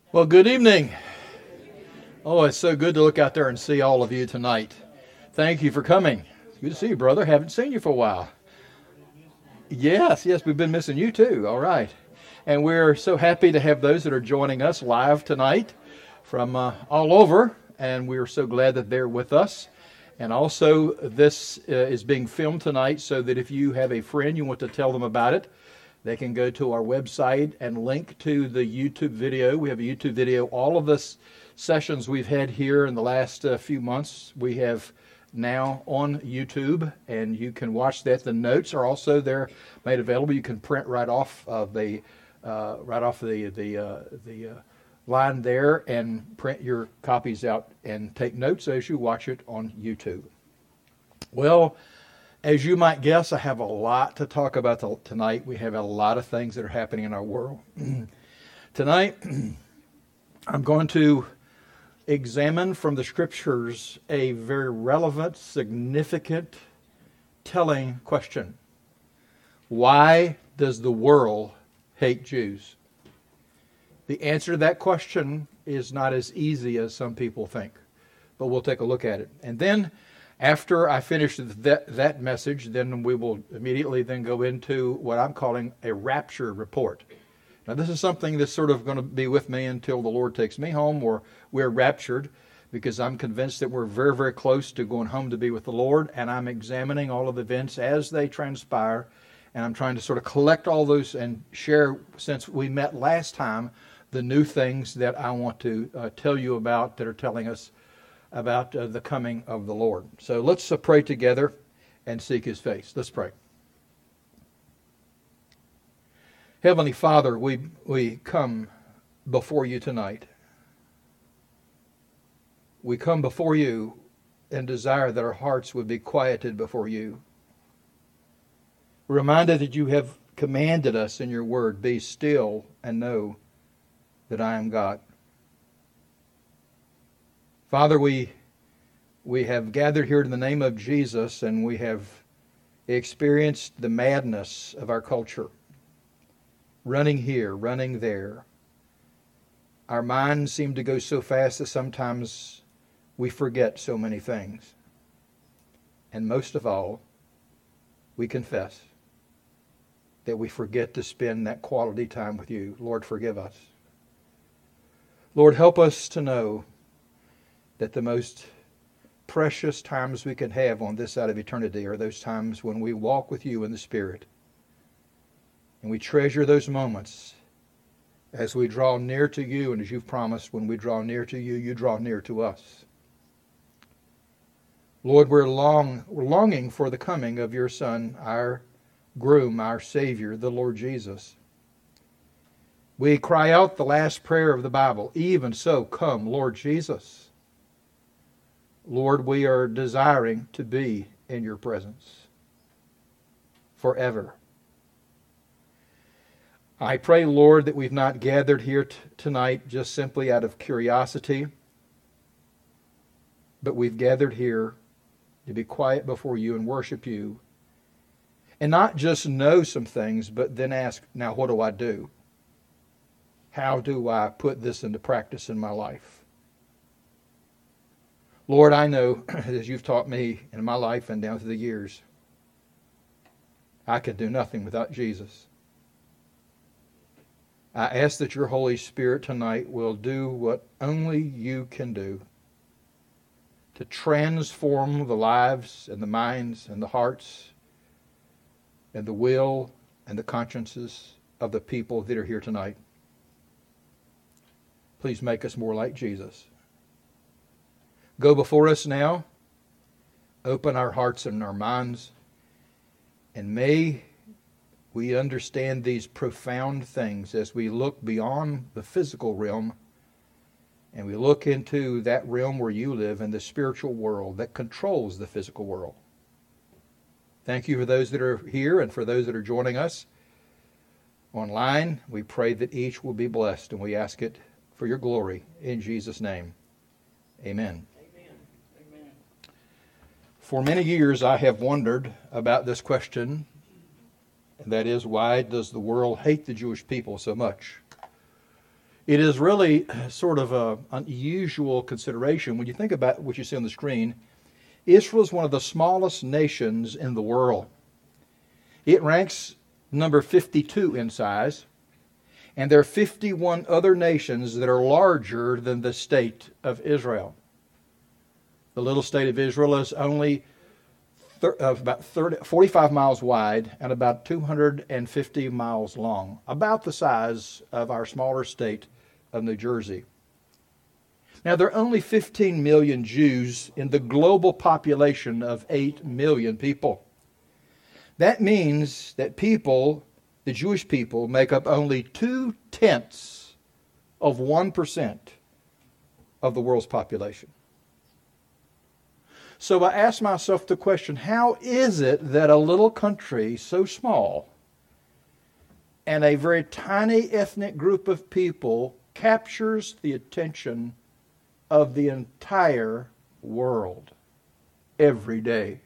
Well, good evening. Oh, it's so good to look out there and see all of you tonight. Thank you for coming. Good to see you, brother. Haven't seen you for a while. Yes, we've been missing you too. All right. And we're so happy to have those that are joining us live tonight from all over. And we're so glad that they're with us. And also, this is being filmed tonight so that if you have a friend you want to tell them about it, they can go to our website and link to the YouTube video. We have a YouTube video. All of the sessions we've had here in the last few months, we have now on YouTube, and you can watch that. The notes are also there, made available. You can print right off of the line there and print your copies out and take notes as you watch it on YouTube. Well, as you might guess, I have a lot to talk about tonight. We have a lot of things that are happening in our world. Tonight, I'm going to examine from the Scriptures a very relevant, significant, telling question. Why does the world hate Jews? The answer to that question is not as easy as some people think, but we'll take a look at it. And then, after I finish that message, then we will immediately then go into what I'm calling a rapture report. Now, this is something that's sort of going to be with me until the Lord takes me home or we're raptured, because I'm convinced that we're very, very close to going home to be with the Lord, and I'm examining all of the events as they transpire, and I'm trying to sort of collect all those and share, since we met last time, the new things that I want to tell you about that are telling us about the coming of the Lord. So let's pray together and seek His face. Let's pray. Heavenly Father, we come before you tonight. We come before you and desire that our hearts would be quieted before you. We're reminded that you have commanded us in your word, be still and know that I am God. Father, we have gathered here in the name of Jesus, and we have experienced the madness of our culture. Running here, running there. Our minds seem to go so fast that sometimes we forget so many things. And most of all, we confess that we forget to spend that quality time with you. Lord, forgive us. Lord, help us to know that the most precious times we can have on this side of eternity are those times when we walk with you in the Spirit. And we treasure those moments as we draw near to you, and as you've promised, when we draw near to you, you draw near to us. Lord, we're longing for the coming of your Son, our groom, our Savior, the Lord Jesus. We cry out the last prayer of the Bible, even so, come, Lord Jesus. Lord, we are desiring to be in your presence forever. I pray, Lord, that we've not gathered here tonight just simply out of curiosity, but we've gathered here to be quiet before you and worship you, and not just know some things, but then ask, now what do I do? How do I put this into practice in my life? Lord, I know, as you've taught me in my life and down through the years, I can do nothing without Jesus. I ask that your Holy Spirit tonight will do what only you can do to transform the lives and the minds and the hearts and the will and the consciences of the people that are here tonight. Please make us more like Jesus. Go before us now. Open our hearts and our minds. And may we understand these profound things as we look beyond the physical realm and we look into that realm where you live in the spiritual world that controls the physical world. Thank you for those that are here and for those that are joining us online. We pray that each will be blessed, and we ask it for your glory in Jesus' name. Amen. Amen. For many years I have wondered about this question, and that is, why does the world hate the Jewish people so much? It is really sort of an unusual consideration. When you think about what you see on the screen, Israel is one of the smallest nations in the world. It ranks number 52 in size, and there are 51 other nations that are larger than the state of Israel. The little state of Israel is only about 45 miles wide and about 250 miles long, about the size of our smaller state of New Jersey. Now, there are only 15 million Jews in the global population of 8 million people. That means that the Jewish people, make up only 0.2% of the world's population. So I asked myself the question, how is it that a little country so small and a very tiny ethnic group of people captures the attention of the entire world every day?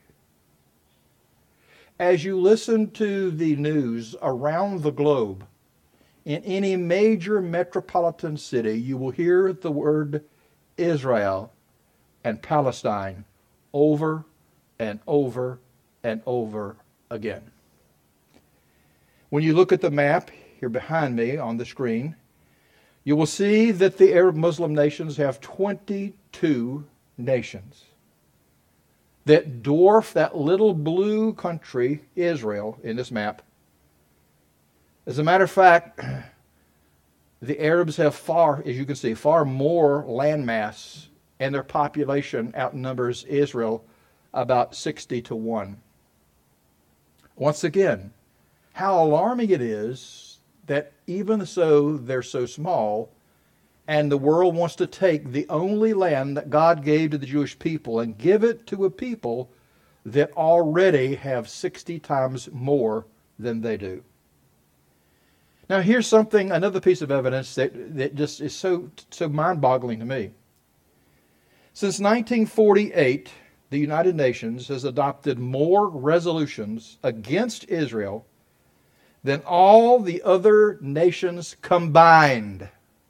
As you listen to the news around the globe, in any major metropolitan city, you will hear the word Israel and Palestine over and over and over again. When you look at the map here behind me on the screen, you will see that the Arab Muslim nations have 22 nations that dwarf that little blue country, Israel, in this map. As a matter of fact, the Arabs have as you can see, far more landmass, and their population outnumbers Israel about 60-1. Once again, how alarming it is that even so they're so small, and the world wants to take the only land that God gave to the Jewish people and give it to a people that already have 60 times more than they do. Now here's another piece of evidence that just is so mind-boggling to me. Since 1948, the United Nations has adopted more resolutions against Israel than all the other nations combined.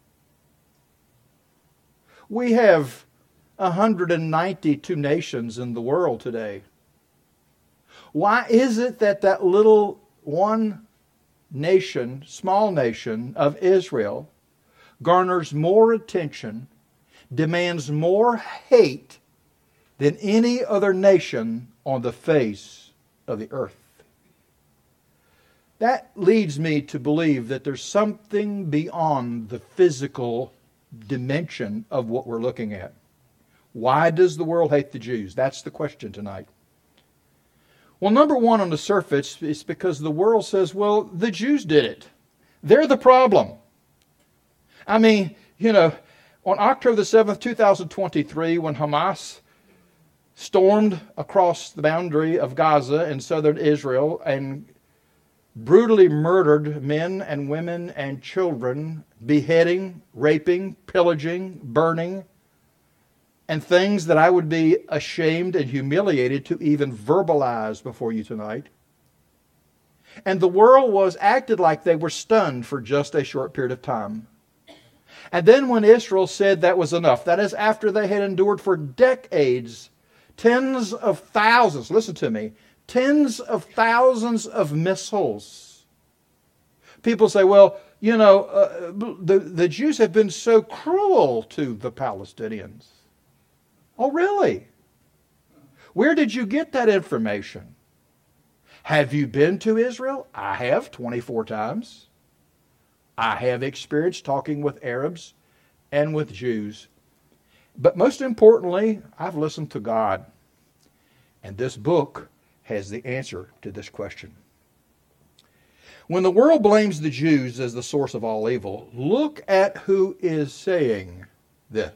We have 192 nations in the world today. Why is it that little one nation, small nation of Israel garners more attention, demands more hate than any other nation on the face of the earth? That leads me to believe that there's something beyond the physical dimension of what we're looking at. Why does the world hate the Jews? That's the question tonight. Well, number one, on the surface, is because the world says, well, the Jews did it. They're the problem. I mean, on October the 7th, 2023, when Hamas stormed across the boundary of Gaza in southern Israel and brutally murdered men and women and children, beheading, raping, pillaging, burning, and things that I would be ashamed and humiliated to even verbalize before you tonight. And the world was acted like they were stunned for just a short period of time. And then when Israel said that was enough, that is after they had endured for decades tens of thousands, listen to me, tens of thousands of missiles. People say, well, the Jews have been so cruel to the Palestinians. Oh, really? Where did you get that information? Have you been to Israel? I have, 24 times. I have experience talking with Arabs and with Jews. But most importantly, I've listened to God. And this book has the answer to this question. When the world blames the Jews as the source of all evil, look at who is saying this.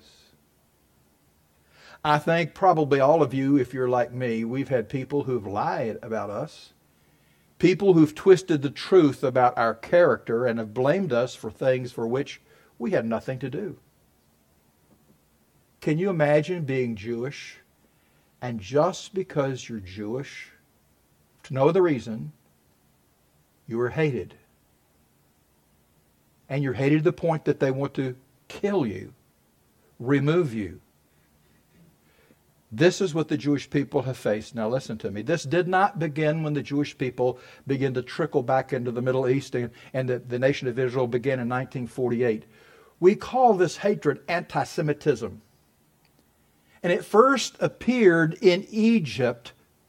I think probably all of you, if you're like me, we've had people who've lied about us, people who've twisted the truth about our character and have blamed us for things for which we had nothing to do. Can you imagine being Jewish, and just because you're Jewish, for no other reason, you were hated? And you're hated to the point that they want to kill you, remove you. This is what the Jewish people have faced. Now listen to me. This did not begin when the Jewish people began to trickle back into the Middle East and the nation of Israel began in 1948. We call this hatred anti-Semitism. And it first appeared in Egypt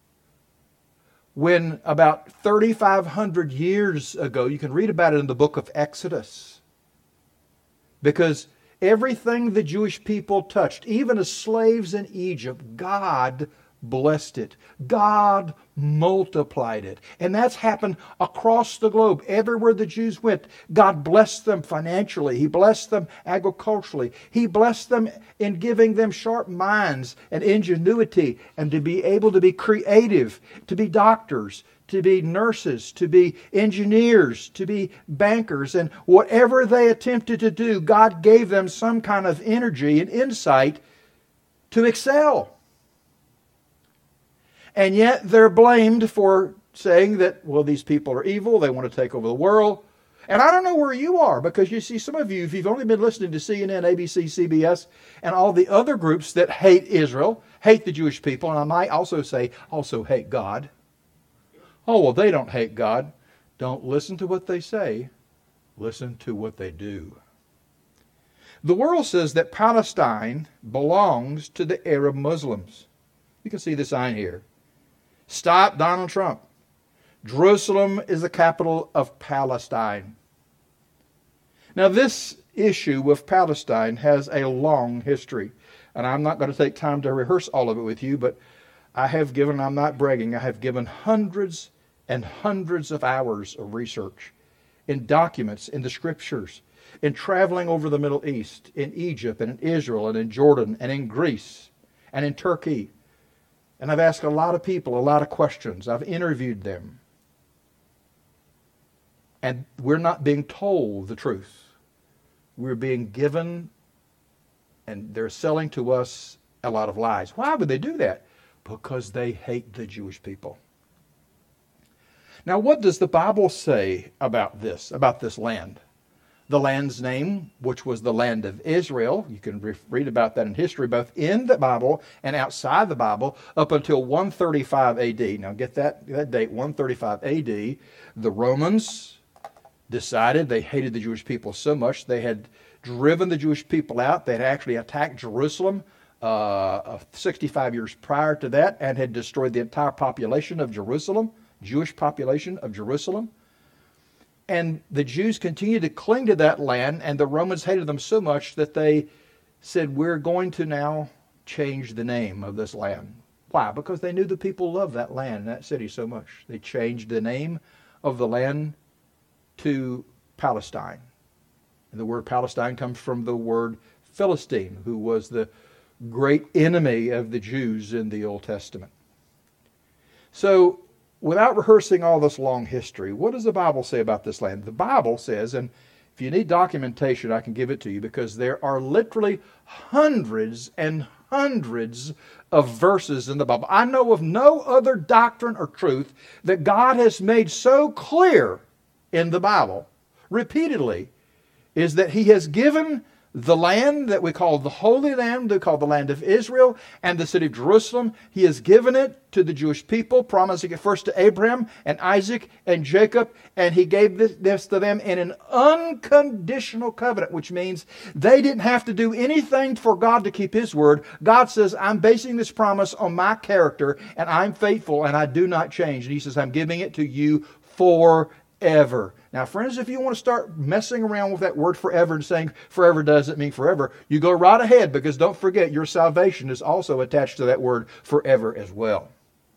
when about 3,500 years ago, you can read about it in the book of Exodus. Because everything the Jewish people touched, even as slaves in Egypt, God blessed it. God multiplied it. And that's happened across the globe. Everywhere the Jews went, God blessed them financially. He blessed them agriculturally. He blessed them in giving them sharp minds and ingenuity and to be able to be creative, to be doctors, to be nurses, to be engineers, to be bankers. And whatever they attempted to do, God gave them some kind of energy and insight to excel. And yet they're blamed for saying that, well, these people are evil, they want to take over the world. And I don't know where you are, because you see, some of you, if you've only been listening to CNN, ABC, CBS, and all the other groups that hate Israel, hate the Jewish people, and I might also say, also hate God. Oh, well, they don't hate God. Don't listen to what they say. Listen to what they do. The world says that Palestine belongs to the Arab Muslims. You can see the sign here. Stop Donald Trump. Jerusalem is the capital of Palestine. Now, this issue with Palestine has a long history. And I'm not going to take time to rehearse all of it with you, but I'm not bragging, I have given hundreds and hundreds of hours of research in documents, in the scriptures, in traveling over the Middle East, in Egypt and in Israel and in Jordan and in Greece and in Turkey. And I've asked a lot of people a lot of questions. I've interviewed them. And we're not being told the truth. We're being given, and they're selling to us a lot of lies. Why would they do that? Because they hate the Jewish people. Now, what does the Bible say about this land? The land's name, which was the land of Israel. You can read about that in history, both in the Bible and outside the Bible, up until 135 AD. Now get that date, 135 AD. The Romans decided they hated the Jewish people so much, they had driven the Jewish people out. They had actually attacked Jerusalem 65 years prior to that and had destroyed the entire population of Jerusalem, Jewish population of Jerusalem. And the Jews continued to cling to that land, and the Romans hated them so much that they said, we're going to now change the name of this land. Why? Because they knew the people loved that land and that city so much. They changed the name of the land to Palestine. And the word Palestine comes from the word Philistine, who was the great enemy of the Jews in the Old Testament. So, without rehearsing all this long history, what does the Bible say about this land? The Bible says, and if you need documentation, I can give it to you, because there are literally hundreds and hundreds of verses in the Bible. I know of no other doctrine or truth that God has made so clear in the Bible, repeatedly, is that He has given the land that we call the Holy Land, we call the land of Israel, and the city of Jerusalem. He has given it to the Jewish people, promising it first to Abraham and Isaac and Jacob, and He gave this to them in an unconditional covenant, which means they didn't have to do anything for God to keep His word. God says, I'm basing this promise on my character, and I'm faithful, and I do not change. And He says, I'm giving it to you forever. Now, friends, if you want to start messing around with that word forever and saying forever doesn't mean forever, you go right ahead, because don't forget, your salvation is also attached to that word forever as well.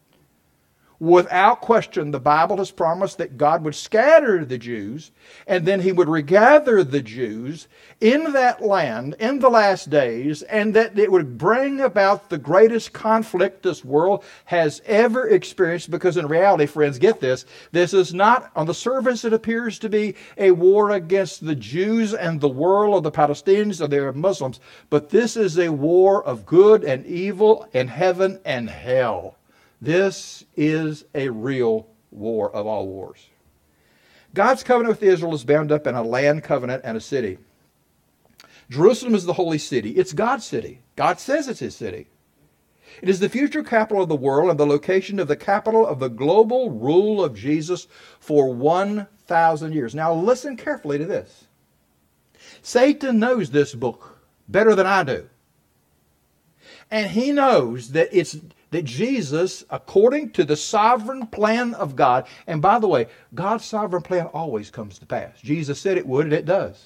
Without question, the Bible has promised that God would scatter the Jews, and then He would regather the Jews in that land in the last days, and that it would bring about the greatest conflict this world has ever experienced. Because in reality, friends, get this is not, on the surface it appears to be a war against the Jews and the world, or the Palestinians or the Arab Muslims, but this is a war of good and evil and heaven and hell. This is a real war of all wars. God's covenant with Israel is bound up in a land covenant and a city. Jerusalem is the holy city. It's God's city. God says it's his city. It is the future capital of the world and the location of the capital of the global rule of Jesus for 1,000 years. Now listen carefully to this. Satan knows this book better than I do. And he knows that that Jesus, according to the sovereign plan of God, and by the way, God's sovereign plan always comes to pass. Jesus said it would, and it does.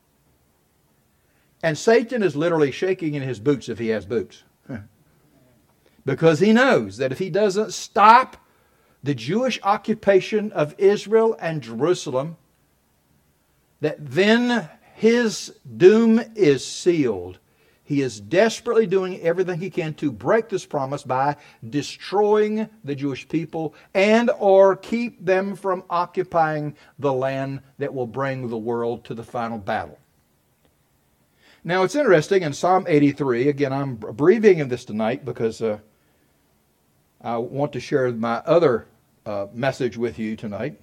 And Satan is literally shaking in his boots if he has boots. Because he knows that if he doesn't stop the Jewish occupation of Israel and Jerusalem, that then his doom is sealed. He is desperately doing everything he can to break this promise by destroying the Jewish people and or keep them from occupying the land that will bring the world to the final battle. Now it's interesting in Psalm 83, again I'm abbreviating this tonight because I want to share my other message with you tonight.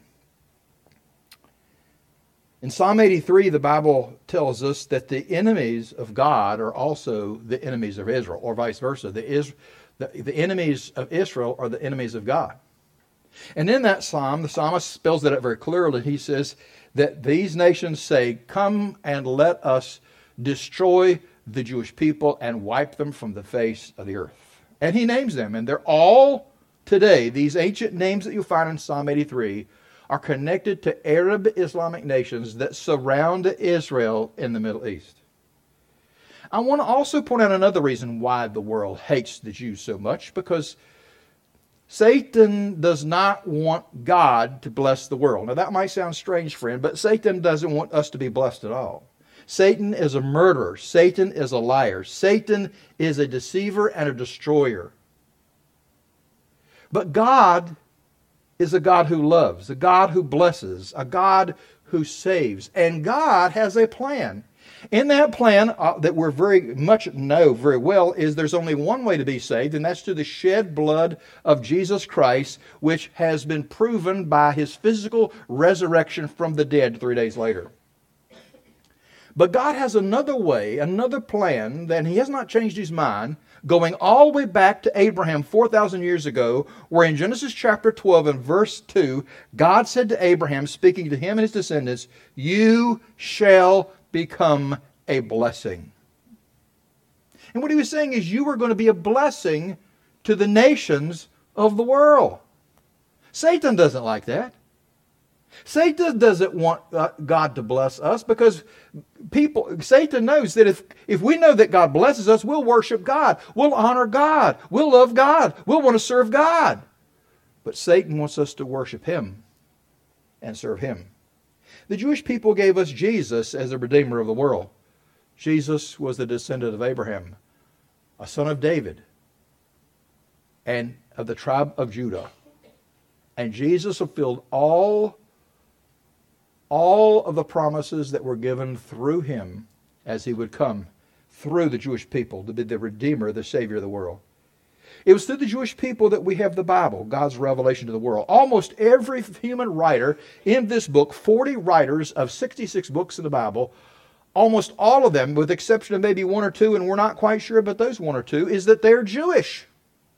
In Psalm 83, the Bible tells us that the enemies of God are also the enemies of Israel, or vice versa. The enemies of Israel are the enemies of God. And in that psalm, the psalmist spells that out very clearly. He says that these nations say, "Come and let us destroy the Jewish people and wipe them from the face of the earth." And he names them, and they're all today, these ancient names that you find in Psalm 83, are connected to Arab Islamic nations that surround Israel in the Middle East. I want to also point out another reason why the world hates the Jews so much, because Satan does not want God to bless the world. Now that might sound strange, friend, but Satan doesn't want us to be blessed at all. Satan is a murderer. Satan is a liar. Satan is a deceiver and a destroyer. But God is a God who loves, a God who blesses, a God who saves. And God has a plan. In that plan that we're very much know very well is there's only one way to be saved, and that's through the shed blood of Jesus Christ, which has been proven by his physical resurrection from the dead 3 days later. But God has another way, another plan, and he has not changed his mind, going all the way back to Abraham 4,000 years ago, where in Genesis chapter 12 and verse 2, God said to Abraham, speaking to him and his descendants, "You shall become a blessing." And what he was saying is you are going to be a blessing to the nations of the world. Satan doesn't like that. Satan doesn't want God to bless us because Satan knows that if we know that God blesses us, we'll worship God. We'll honor God. We'll love God. We'll want to serve God. But Satan wants us to worship him and serve him. The Jewish people gave us Jesus as the Redeemer of the world. Jesus was the descendant of Abraham, a son of David, and of the tribe of Judah. And Jesus fulfilled all of the promises that were given through him as he would come through the Jewish people to be the Redeemer, the Savior of the world. It was through the Jewish people that we have the Bible, God's revelation to the world. Almost every human writer in this book, 40 writers of 66 books in the Bible, almost all of them, with the exception of maybe one or two, and we're not quite sure about those one or two, is that they're Jewish.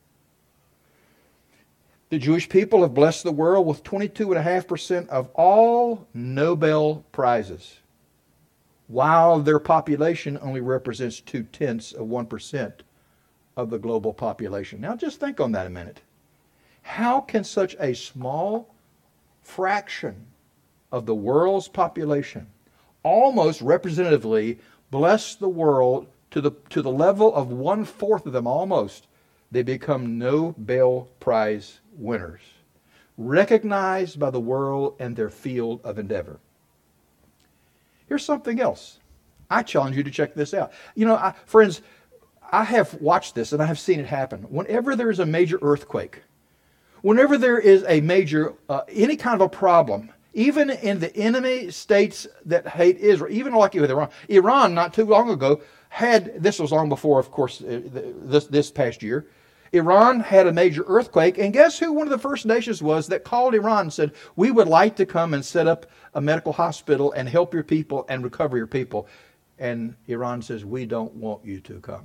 The Jewish people have blessed the world with 22.5% of all Nobel Prizes, while their population only represents 0.2% of the global population. Now just think on that a minute. How can such a small fraction of the world's population almost representatively bless the world to the level of 1/4 of them almost? They become Nobel Prize winners, recognized by the world and their field of endeavor. Here's something else. I challenge you to check this out. Friends, I have watched this and I have seen it happen. Whenever there is a major earthquake, whenever there is a major, any kind of a problem, even in the enemy states that hate Israel, even like with Iran. Iran, not too long ago, this was long before, of course, this past year. Iran had a major earthquake, and guess who one of the first nations was that called Iran and said, we would like to come and set up a medical hospital and help your people and recover your people. And Iran says, we don't want you to come.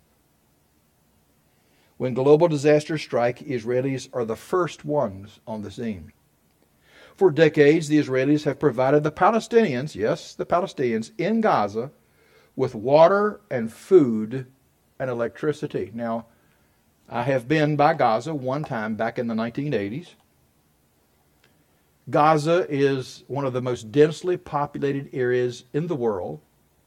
When global disasters strike, Israelis are the first ones on the scene. For decades, the Israelis have provided the Palestinians, yes, the Palestinians in Gaza, with water and food and electricity. Now, I have been by Gaza one time back in the 1980s. Gaza is one of the most densely populated areas in the world.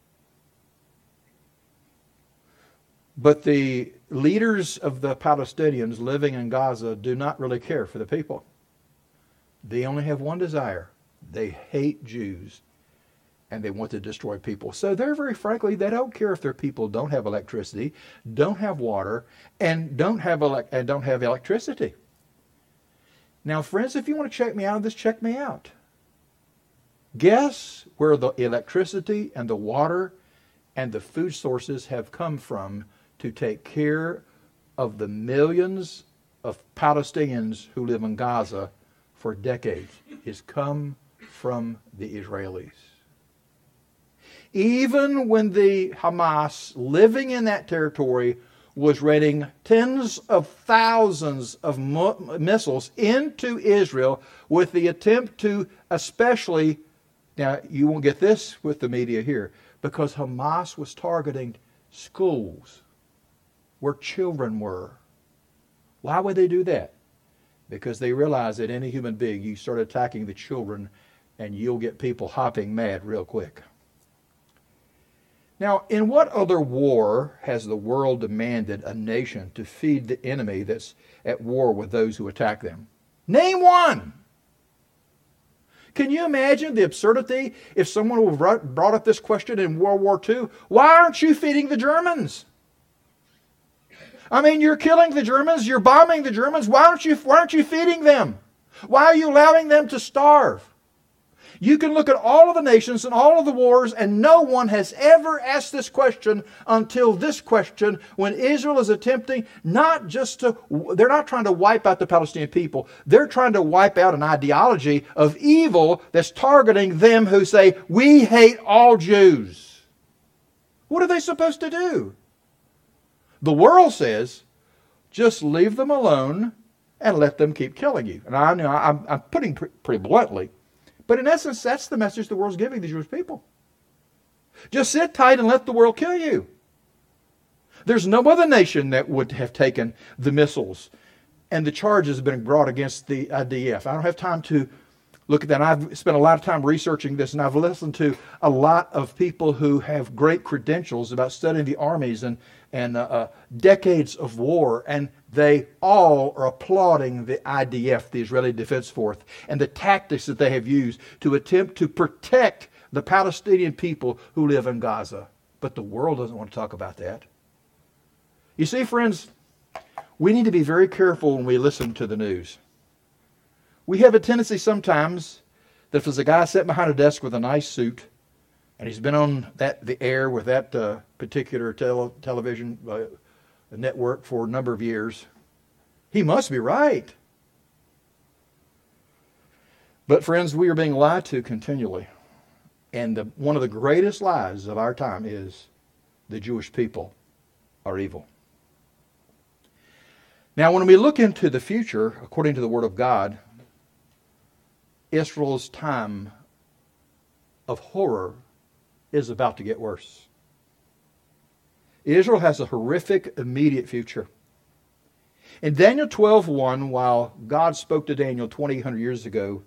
But the leaders of the Palestinians living in Gaza do not really care for the people. They only have one desire. They hate Jews, and they want to destroy people. So they're very frankly, they don't care if their people don't have electricity, don't have water, and don't have electricity. Now, friends, if you want to check me out on this, check me out. Guess where the electricity and the water and the food sources have come from to take care of the millions of Palestinians who live in Gaza for decades. It's come from the Israelis. Even when the Hamas living in that territory was raining tens of thousands of missiles into Israel with the attempt to especially, now you won't get this with the media here, because Hamas was targeting schools where children were. Why would they do that? Because they realize that any human being, you start attacking the children and you'll get people hopping mad real quick. Now, in what other war has the world demanded a nation to feed the enemy that's at war with those who attack them? Name one! Can you imagine the absurdity if someone brought up this question in World War II? Why aren't you feeding the Germans? I mean, you're killing the Germans, you're bombing the Germans. Why aren't you feeding them? Why are you allowing them to starve? You can look at all of the nations and all of the wars, and no one has ever asked this question until this question, when Israel is attempting they're not trying to wipe out the Palestinian people. They're trying to wipe out an ideology of evil that's targeting them who say, we hate all Jews. What are they supposed to do? The world says, just leave them alone and let them keep killing you. And I know I'm putting pretty bluntly, but in essence, that's the message the world's giving the Jewish people. Just sit tight and let the world kill you. There's no other nation that would have taken the missiles and the charges have been brought against the IDF. I don't have time to look at that. I've spent a lot of time researching this, and I've listened to a lot of people who have great credentials about studying the armies and decades of war, and they all are applauding the IDF, the Israeli Defense Force, and the tactics that they have used to attempt to protect the Palestinian people who live in Gaza. But the world doesn't want to talk about that. You see, friends, we need to be very careful when we listen to the news. We have a tendency sometimes that if there's a guy sitting behind a desk with a nice suit, and he's been on the air with that particular television network for a number of years, he must be right. But friends, we are being lied to continually. And one of the greatest lies of our time is the Jewish people are evil. Now, when we look into the future, according to the Word of God, Israel's time of horror is about to get worse. Israel has a horrific immediate future. In Daniel 12:1, while God spoke to Daniel 2600 years ago,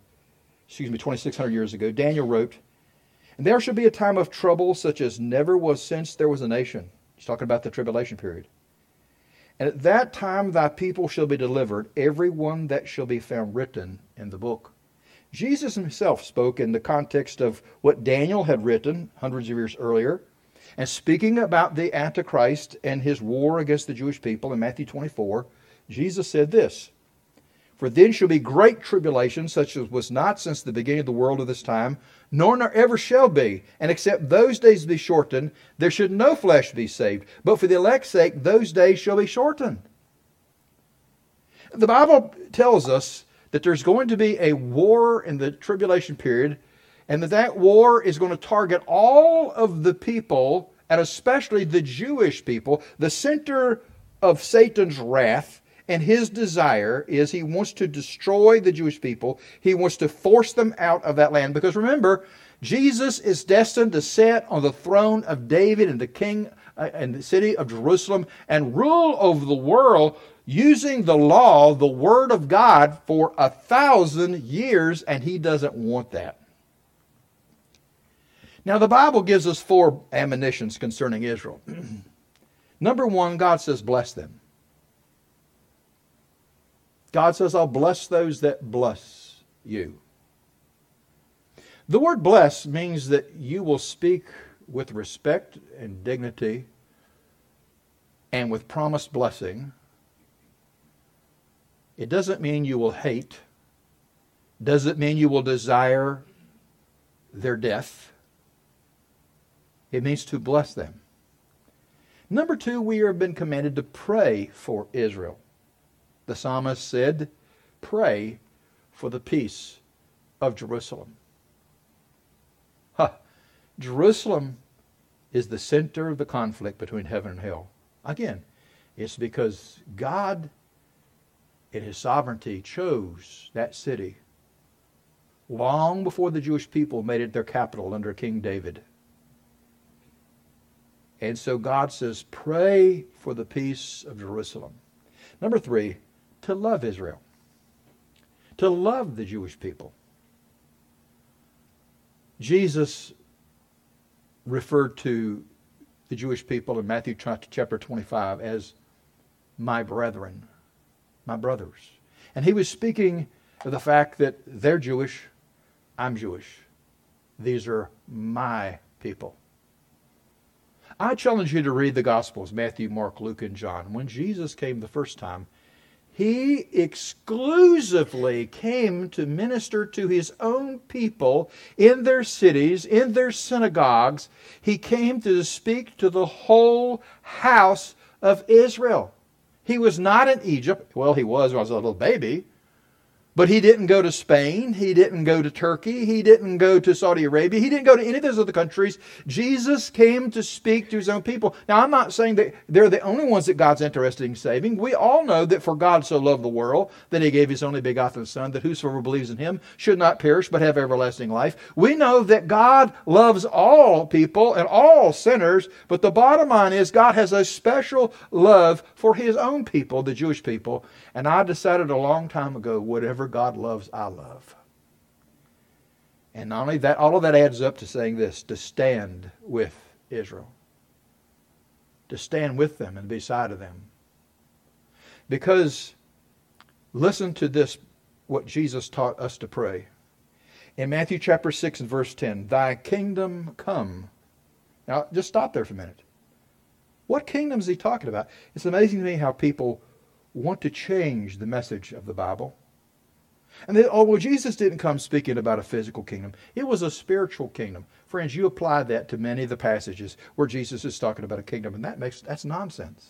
Daniel wrote, "And there shall be a time of trouble such as never was since there was a nation." He's talking about the tribulation period. "And at that time thy people shall be delivered, every one that shall be found written in the book." Jesus himself spoke in the context of what Daniel had written hundreds of years earlier, and speaking about the Antichrist and his war against the Jewish people in Matthew 24, Jesus said this, "For then shall be great tribulation, such as was not since the beginning of the world of this time, nor ever shall be. And except those days be shortened, there should no flesh be saved. But for the elect's sake, those days shall be shortened." The Bible tells us that there's going to be a war in the tribulation period, and that war is going to target all of the people, and especially the Jewish people. The center of Satan's wrath and his desire is he wants to destroy the Jewish people. He wants to force them out of that land. Because remember, Jesus is destined to sit on the throne of David and the king in the city of Jerusalem and rule over the world using the law, the Word of God, for 1,000 years, and he doesn't want that. Now, the Bible gives us 4 admonitions concerning Israel. Number 1, God says, bless them. God says, I'll bless those that bless you. The word bless means that you will speak with respect and dignity and with promised blessing. It doesn't mean you will hate. Doesn't mean you will desire their death. It means to bless them. Number 2, we have been commanded to pray for Israel. The psalmist said, pray for the peace of Jerusalem. Jerusalem is the center of the conflict between heaven and hell. Again, it's because God, in His sovereignty, chose that city long before the Jewish people made it their capital under King David. And so God says, pray for the peace of Jerusalem. Number 3, to love Israel. To love the Jewish people. Jesus referred to the Jewish people in Matthew chapter 25 as my brethren, my brothers. And he was speaking of the fact that they're Jewish, I'm Jewish. These are my people. I challenge you to read the Gospels, Matthew, Mark, Luke, and John. When Jesus came the first time, He exclusively came to minister to His own people in their cities, in their synagogues. He came to speak to the whole house of Israel. He was not in Egypt. Well, he was when I was a little baby. But He didn't go to Spain. He didn't go to Turkey. He didn't go to Saudi Arabia. He didn't go to any of those other countries. Jesus came to speak to His own people. Now, I'm not saying that they're the only ones that God's interested in saving. We all know that for God so loved the world that He gave His only begotten Son, that whosoever believes in Him should not perish but have everlasting life. We know that God loves all people and all sinners, but the bottom line is God has a special love for His own people, the Jewish people. And I decided a long time ago, whatever God loves, I love. And not only that, all of that adds up to saying this, to stand with Israel. To stand with them and beside of them. Because, listen to this, what Jesus taught us to pray. In Matthew chapter 6 and verse 10, Thy kingdom come. Now, just stop there for a minute. What kingdom is He talking about? It's amazing to me how people want to change the message of the Bible. And then, oh, well, Jesus didn't come speaking about a physical kingdom. It was a spiritual kingdom. Friends, you apply that to many of the passages where Jesus is talking about a kingdom, and that's nonsense.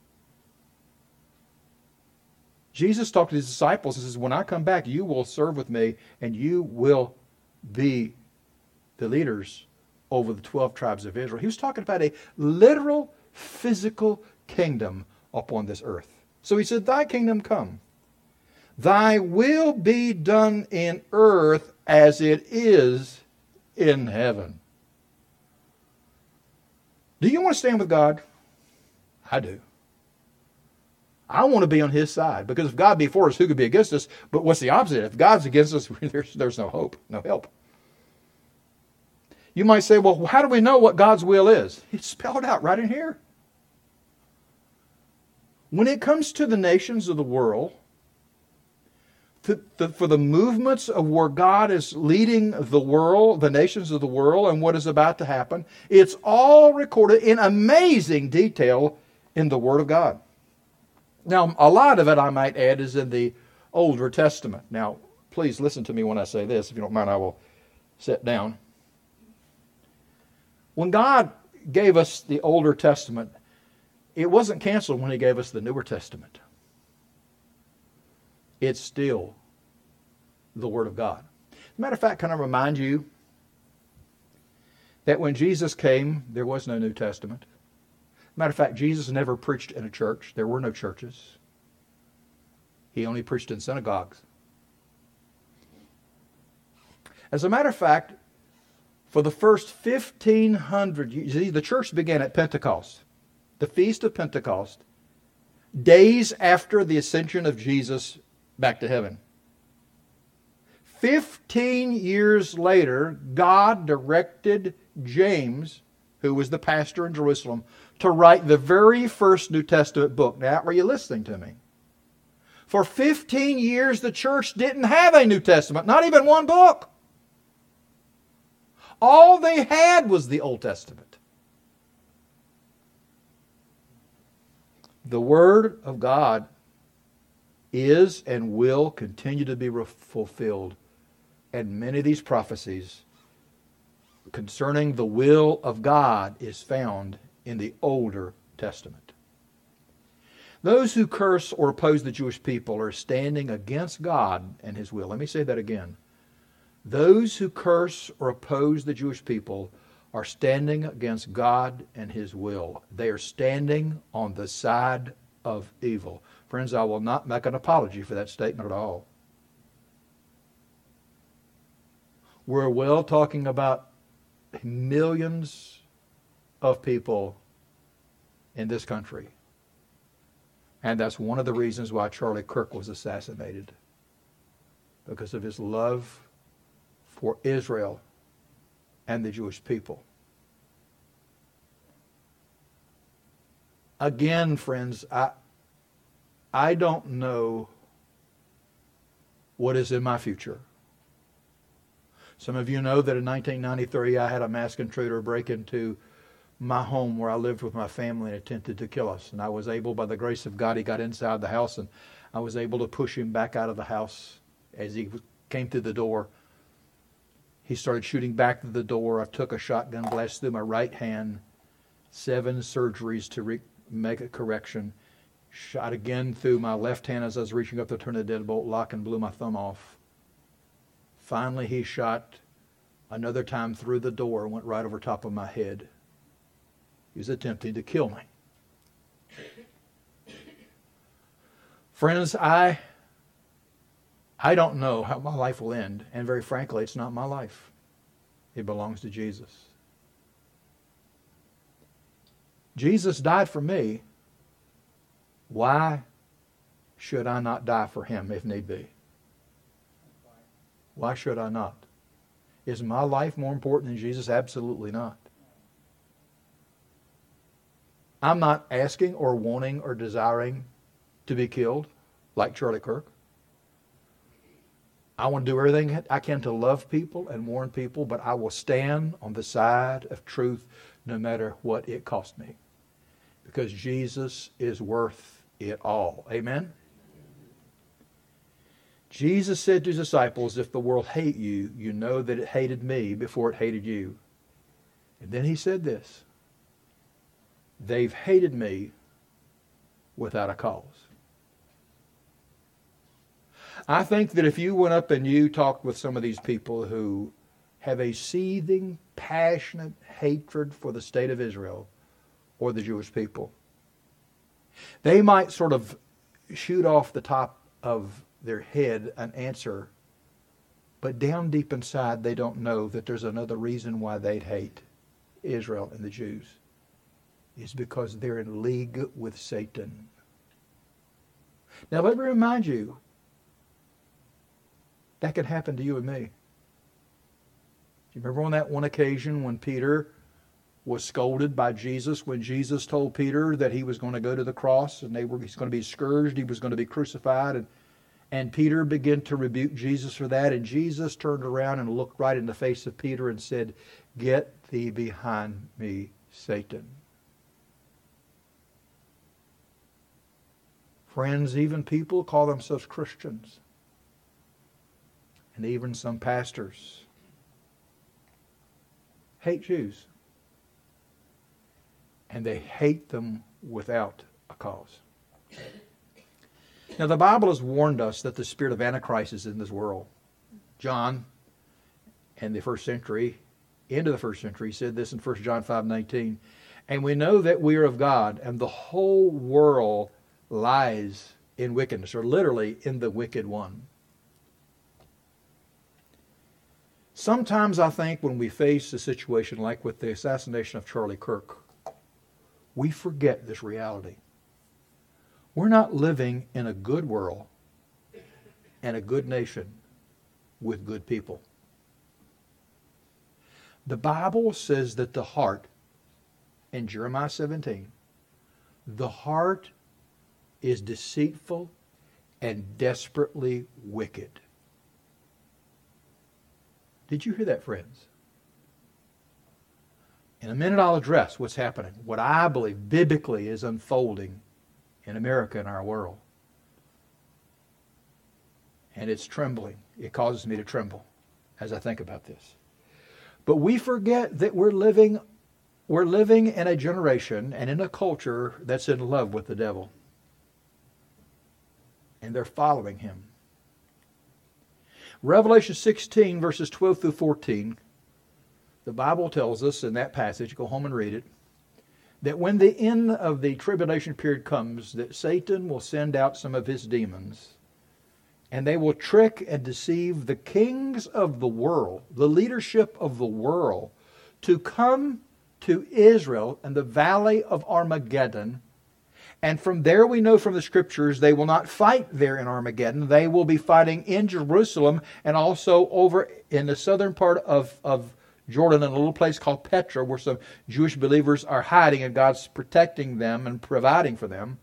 Jesus talked to His disciples and says, when I come back, you will serve with me, and you will be the leaders over the 12 tribes of Israel. He was talking about a literal, physical kingdom upon this earth. So He said, Thy kingdom come. Thy will be done in earth as it is in heaven. Do you want to stand with God? I do. I want to be on His side, because if God be for us, who could be against us? But what's the opposite? If God's against us, there's no hope, no help. You might say, well, how do we know what God's will is? It's spelled out right in here. When it comes to the nations of the world, for the movements of where God is leading the world, the nations of the world, and what is about to happen, it's all recorded in amazing detail in the Word of God. Now, a lot of it, I might add, is in the Older Testament. Now, please listen to me when I say this. If you don't mind, I will sit down. When God gave us the Older Testament, it wasn't canceled when He gave us the Newer Testament. It's still the Word of God. As a matter of fact, can I remind you that when Jesus came, there was no New Testament. Matter of fact, Jesus never preached in a church. There were no churches. He only preached in synagogues. As a matter of fact, for the first 1,500 years, the church began at Pentecost, the Feast of Pentecost, days after the ascension of Jesus back to heaven. 15 years later, God directed James, who was the pastor in Jerusalem, to write the very first New Testament book. Now, are you listening to me? For 15 years, the church didn't have a New Testament, not even one book. All they had was the Old Testament. The Word of God is and will continue to be fulfilled. And many of these prophecies concerning the will of God is found in the Older Testament. Those who curse or oppose the Jewish people are standing against God and His will. Let me say that again. Those who curse or oppose the Jewish people are standing against God and His will. They are standing on the side of evil. Friends, I will not make an apology for that statement at all. We're well talking about millions of people in this country. And that's one of the reasons why Charlie Kirk was assassinated. Because of his love for Israel and the Jewish people. Again, friends, I don't know what is in my future. Some of you know that in 1993 I had a masked intruder break into my home where I lived with my family and attempted to kill us. And I was able, by the grace of God, he got inside the house and I was able to push him back out of the house. As he came through the door, he started shooting back to the door. I took a shotgun blast through my right hand, 7 surgeries to make a correction. Shot again through my left hand as I was reaching up to turn the deadbolt lock and blew my thumb off. Finally, he shot another time through the door and went right over top of my head. He was attempting to kill me. Friends, I don't know how my life will end. And very frankly, it's not my life. It belongs to Jesus. Jesus died for me. Why should I not die for Him if need be? Why should I not? Is my life more important than Jesus? Absolutely not. I'm not asking or wanting or desiring to be killed like Charlie Kirk. I want to do everything I can to love people and warn people, but I will stand on the side of truth no matter what it costs me. Because Jesus is worth it all. Amen? Jesus said to His disciples, if the world hate you, you know that it hated me before it hated you. And then He said this, they've hated me without a cause. I think that if you went up and you talked with some of these people who have a seething, passionate hatred for the state of Israel or the Jewish people, they might sort of shoot off the top of their head an answer, but down deep inside they don't know that there's another reason why they'd hate Israel and the Jews. It's because they're in league with Satan. Now let me remind you, that could happen to you and me. Do you remember on that one occasion when Peter was scolded by Jesus, when Jesus told Peter that he was going to go to the cross and he's going to be scourged, he was going to be crucified, and Peter began to rebuke Jesus for that, and Jesus turned around and looked right in the face of Peter and said, "Get thee behind me, Satan." Friends, even people call themselves Christians, and even some pastors hate Jews. And they hate them without a cause. Now, the Bible has warned us that the spirit of Antichrist is in this world. John, in the first century, into the first century, said this in 1 John 5:19. And we know that we are of God, and the whole world lies in wickedness, or literally in the wicked one. Sometimes I think when we face a situation like with the assassination of Charlie Kirk, we forget this reality. We're not living in a good world and a good nation with good people. The Bible says that the heart, in Jeremiah 17, the heart is deceitful and desperately wicked. Did you hear that, friends? In a minute I'll address what's happening, what I believe biblically is unfolding in America and our world. And it's trembling. It causes me to tremble as I think about this. But we forget that we're living in a generation and in a culture that's in love with the devil. And they're following him. Revelation 16, verses 12 through 14, the Bible tells us in that passage, go home and read it, that when the end of the tribulation period comes, that Satan will send out some of his demons, and they will trick and deceive the kings of the world, the leadership of the world, to come to Israel and the valley of Armageddon. And from there we know from the Scriptures they will not fight there in Armageddon. They will be fighting in Jerusalem and also over in the southern part of Jordan in a little place called Petra, where some Jewish believers are hiding and God's protecting them and providing for them.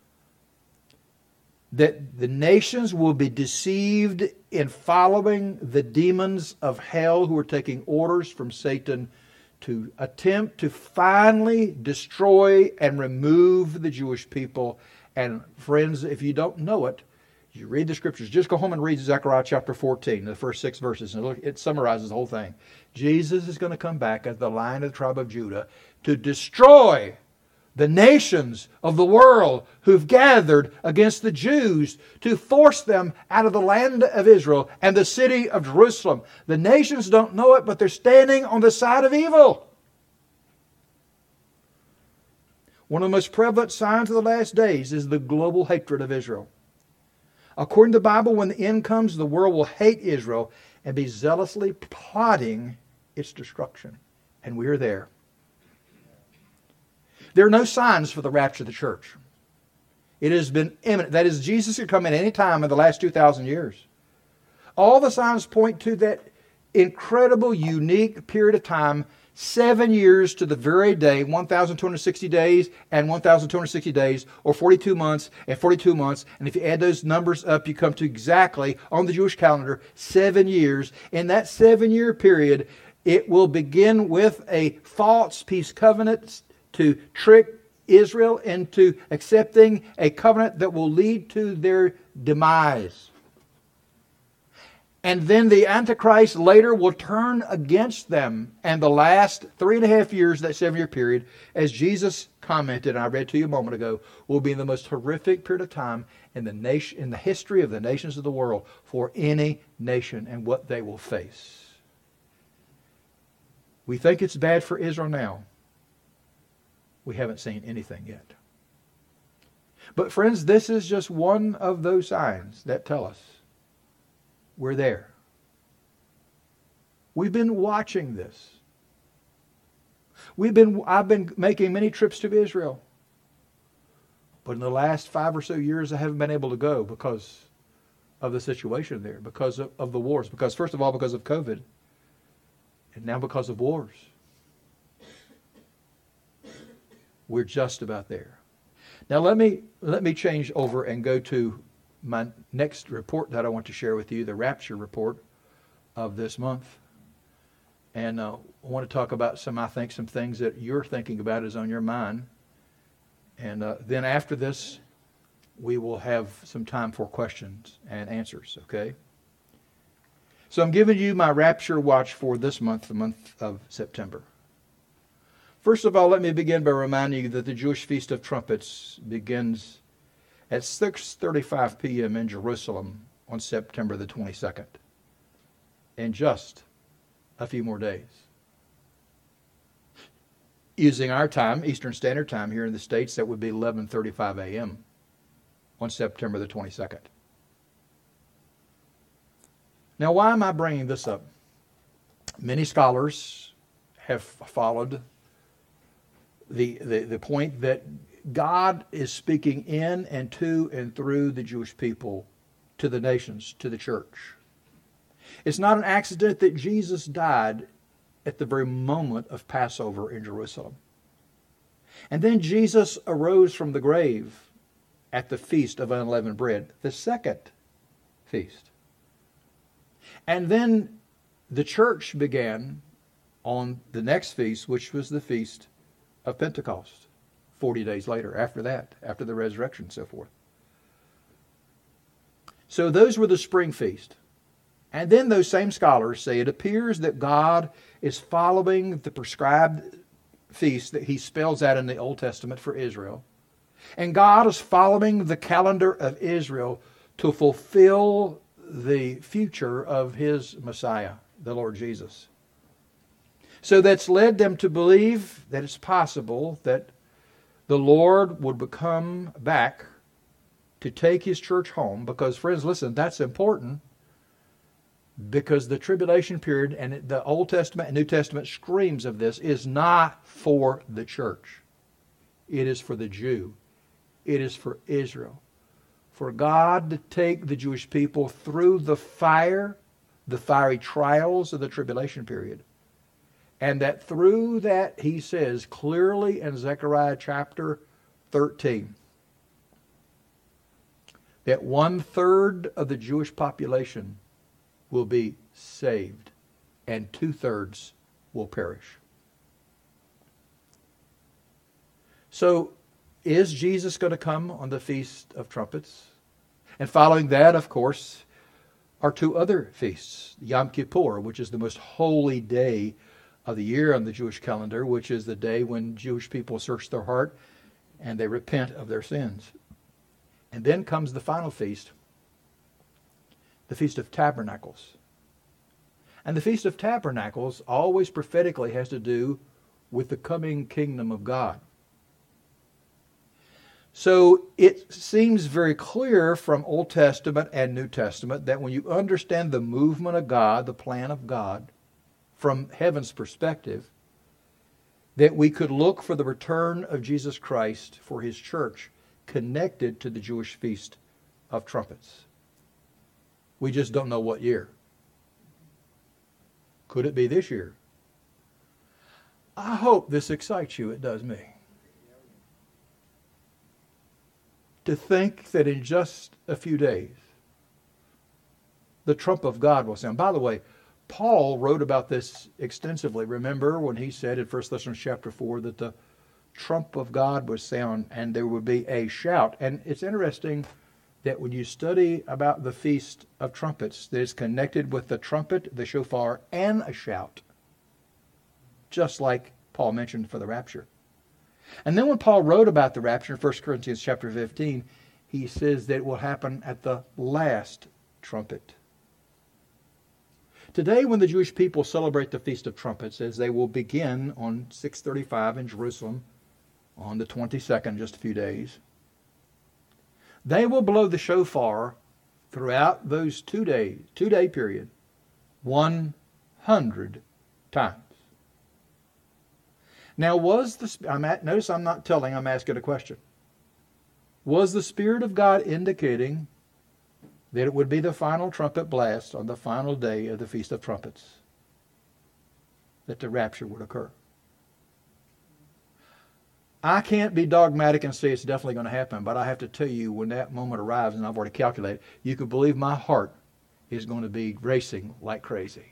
That the nations will be deceived in following the demons of hell who are taking orders from Satan to attempt to finally destroy and remove the Jewish people. And friends, if you don't know it, you read the Scriptures. Just go home and read Zechariah chapter 14, the first 6 verses, and it summarizes the whole thing. Jesus is going to come back as the Lion of the tribe of Judah to destroy the nations of the world who've gathered against the Jews, to force them out of the land of Israel and the city of Jerusalem. The nations don't know it, but they're standing on the side of evil. One of the most prevalent signs of the last days is the global hatred of Israel. According to the Bible, when the end comes, the world will hate Israel and be zealously plotting its destruction. And we are there. There are no signs for the rapture of the church. It has been imminent. That is, Jesus could come in any time in the last 2,000 years. All the signs point to that incredible, unique period of time, 7 years to the very day, 1,260 days and 1,260 days, or 42 months and 42 months. And if you add those numbers up, you come to exactly, on the Jewish calendar, 7 years. In that 7-year period, it will begin with a false peace covenant to trick Israel into accepting a covenant that will lead to their demise. And then the Antichrist later will turn against them. And the last 3.5 years, that 7-year period, as Jesus commented, and I read to you a moment ago, will be the most horrific period of time in the history of the nations of the world for any nation and what they will face. We think it's bad for Israel now. We haven't seen anything yet. But friends, this is just one of those signs that tell us we're there. We've been watching this. I've been making many trips to Israel. But in the last 5 or so years, I haven't been able to go because of the situation there, because of the wars. Because, first of all, because of COVID. And now because of wars. We're just about there. Now let me change over and go to my next report that I want to share with you, the rapture report of this month. And I want to talk about some things that you're thinking about is on your mind. And then after this, we will have some time for questions and answers, okay? So I'm giving you my rapture watch for this month, the month of September. First of all, let me begin by reminding you that the Jewish Feast of Trumpets begins at 6:35 p.m. in Jerusalem on September the 22nd. In just a few more days. Using our time, Eastern Standard Time here in the States, that would be 11:35 a.m. on September the 22nd. Now, why am I bringing this up? Many scholars have followed the point that God is speaking in and to and through the Jewish people to the nations, to the church. It's not an accident that Jesus died at the very moment of Passover in Jerusalem. And then Jesus arose from the grave at the Feast of Unleavened Bread, the second feast. And then the church began on the next feast, which was the Feast of Pentecost, 40 days later, after that, after the resurrection and so forth. So those were the spring feast. And then those same scholars say it appears that God is following the prescribed feast that he spells out in the Old Testament for Israel. And God is following the calendar of Israel to fulfill the future of his Messiah, the Lord Jesus. So that's led them to believe that it's possible that the Lord would come back to take his church home. Because, friends, listen, that's important. Because the tribulation period and the Old Testament and New Testament screams of this is not for the church. It is for the Jew. It is for Israel. For God to take the Jewish people through the fiery trials of the tribulation period. And that through that, he says clearly in Zechariah chapter 13, that 1/3 of the Jewish population will be saved, and 2/3 will perish. So, is Jesus going to come on the Feast of Trumpets? And following that, of course, are two other feasts. Yom Kippur, which is the most holy day of the year on the Jewish calendar, which is the day when Jewish people search their heart and they repent of their sins. And then comes the final feast, the Feast of Tabernacles. And the Feast of Tabernacles always prophetically has to do with the coming kingdom of God. So it seems very clear from Old Testament and New Testament that when you understand the movement of God, the plan of God, from heaven's perspective, that we could look for the return of Jesus Christ for his church connected to the Jewish Feast of Trumpets. We just don't know what year. Could it be this year? I hope this excites you. It does me. To think that in just a few days, the trump of God will sound. By the way, Paul wrote about this extensively. Remember when he said in 1 Thessalonians chapter 4 that the trump of God would sound and there would be a shout. And it's interesting that when you study about the Feast of Trumpets, that it's connected with the trumpet, the shofar, and a shout. Just like Paul mentioned for the rapture. And then when Paul wrote about the rapture in 1 Corinthians chapter 15, he says that it will happen at the last trumpet. Today, when the Jewish people celebrate the Feast of Trumpets, as they will begin on 6:35 in Jerusalem on the 22nd, just a few days, they will blow the shofar throughout those 2-day period, 100 times. Now, notice I'm not telling, I'm asking a question. Was the Spirit of God indicating that it would be the final trumpet blast on the final day of the Feast of Trumpets that the rapture would occur? I can't be dogmatic and say it's definitely going to happen, but I have to tell you when that moment arrives, and I've already calculated, you can believe my heart is going to be racing like crazy.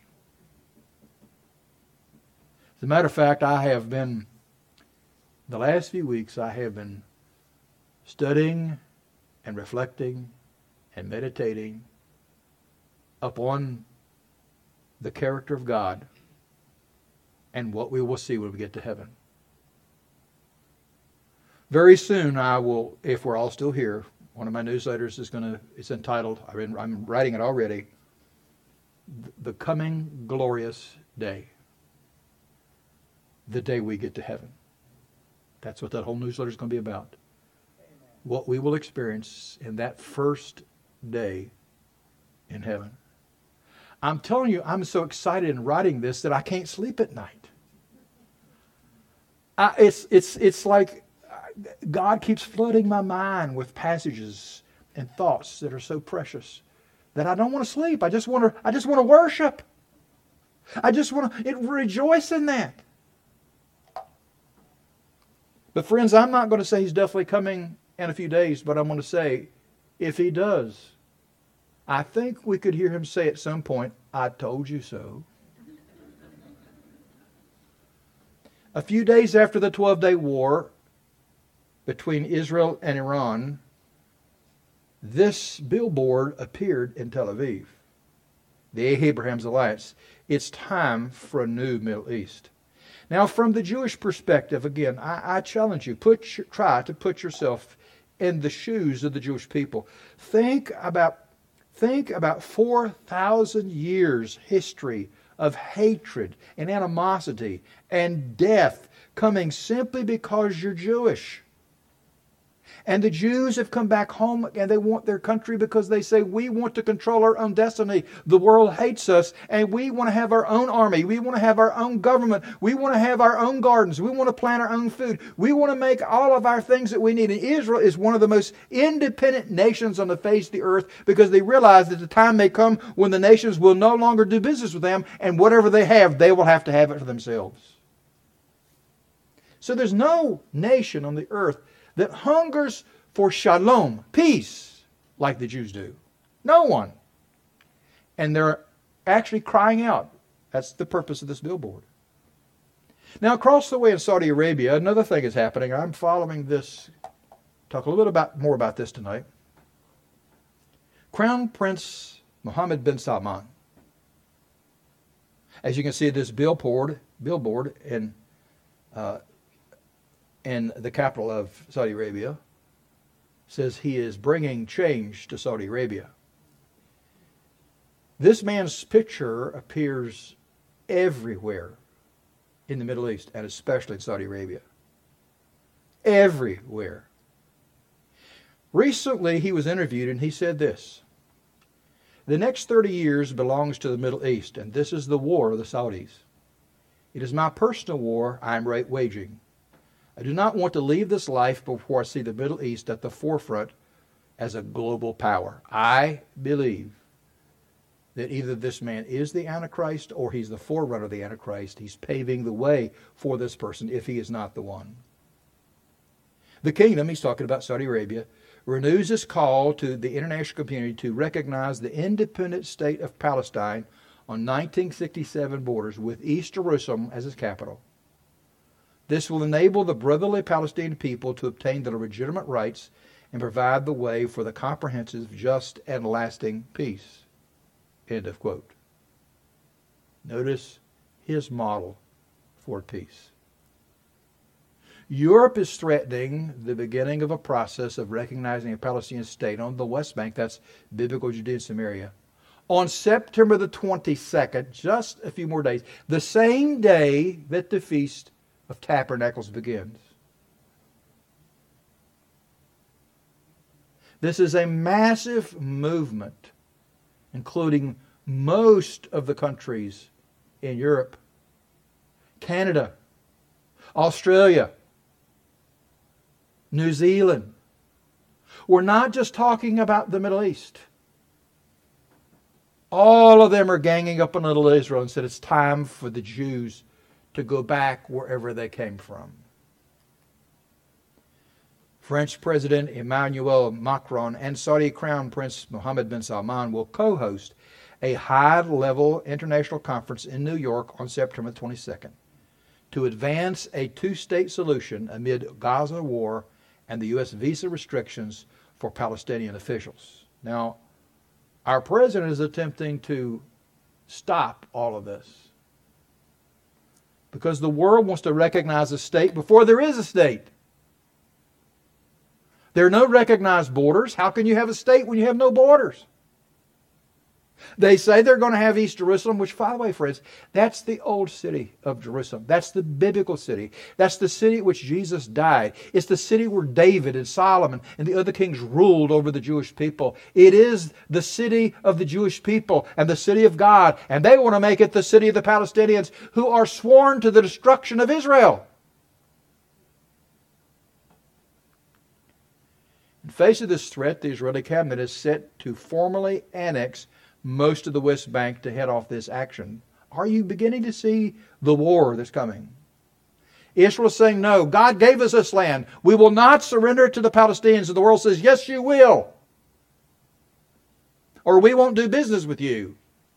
As a matter of fact, the last few weeks, I have been studying and reflecting and meditating upon the character of God and what we will see when we get to heaven. Very soon I will, if we're all still here One of my newsletters it's entitled, I'm writing it already, The Coming Glorious Day. The day we get to heaven. That's what that whole newsletter is going to be about. Amen. What we will experience in that first day in heaven. I'm telling you, I'm so excited in writing this that I can't sleep at night. It's like God keeps flooding my mind with passages and thoughts that are so precious that I don't want to sleep. I just want to worship. I just want to rejoice in that. But friends, I'm not going to say He's definitely coming in a few days, but I'm going to say, if He does, I think we could hear Him say at some point, I told you so. A few days after the 12-day war between Israel and Iran, this billboard appeared in Tel Aviv. The Abraham's Alliance. It's time for a new Middle East. Now, from the Jewish perspective, again, I challenge you, try to put yourself in the shoes of the Jewish people. Think about 4,000 years history of hatred and animosity and death coming simply because you're Jewish. And the Jews have come back home and they want their country because they say, we want to control our own destiny. The world hates us and we want to have our own army. We want to have our own government. We want to have our own gardens. We want to plant our own food. We want to make all of our things that we need. And Israel is one of the most independent nations on the face of the earth because they realize that the time may come when the nations will no longer do business with them, and whatever they have, they will have to have it for themselves. So there's no nation on the earth that hungers for shalom, peace, like the Jews do. No one. And they're actually crying out. That's the purpose of this billboard. Now, across the way in Saudi Arabia, another thing is happening. I'm following this. Talk a little bit more about this tonight. Crown Prince Mohammed bin Salman. As you can see, this billboard in the capital of Saudi Arabia says he is bringing change to Saudi Arabia. This man's picture appears everywhere in the Middle East, and especially in Saudi Arabia. Everywhere. Recently, he was interviewed and he said this: the next 30 years belongs to the Middle East, and this is the war of the Saudis. It is my personal war I am waging. I do not want to leave this life before I see the Middle East at the forefront as a global power. I believe that either this man is the Antichrist or he's the forerunner of the Antichrist. He's paving the way for this person if he is not the one. The kingdom, he's talking about Saudi Arabia, renews its call to the international community to recognize the independent state of Palestine on 1967 borders with East Jerusalem as its capital. This will enable the brotherly Palestinian people to obtain their legitimate rights and provide the way for the comprehensive, just, and lasting peace. End of quote. Notice his model for peace. Europe is threatening the beginning of a process of recognizing a Palestinian state on the West Bank, that's biblical Judea and Samaria, on September the 22nd, just a few more days, the same day that the Feast of Tabernacles begins. This is a massive movement, including most of the countries in Europe, Canada, Australia, New Zealand. We're not just talking about the Middle East. All of them are ganging up on little Israel and said it's time for the Jews to go back wherever they came from. French President Emmanuel Macron and Saudi Crown Prince Mohammed bin Salman will co-host a high-level international conference in New York on September 22nd to advance a two-state solution amid Gaza war and the U.S. visa restrictions for Palestinian officials. Now, our president is attempting to stop all of this because the world wants to recognize a state before there is a state. There are no recognized borders. How can you have a state when you have no borders? They say they're going to have East Jerusalem, which, by the way, friends, that's the old city of Jerusalem. That's the biblical city. That's the city at which Jesus died. It's the city where David and Solomon and the other kings ruled over the Jewish people. It is the city of the Jewish people and the city of God. And they want to make it the city of the Palestinians who are sworn to the destruction of Israel. In face of this threat, the Israeli cabinet is set to formally annex most of the West Bank to head off this action. Are you beginning to see the war that's coming? Israel is saying, no, God gave us this land. We will not surrender it to the Palestinians. And the world says, yes, you will. Or we won't do business with you.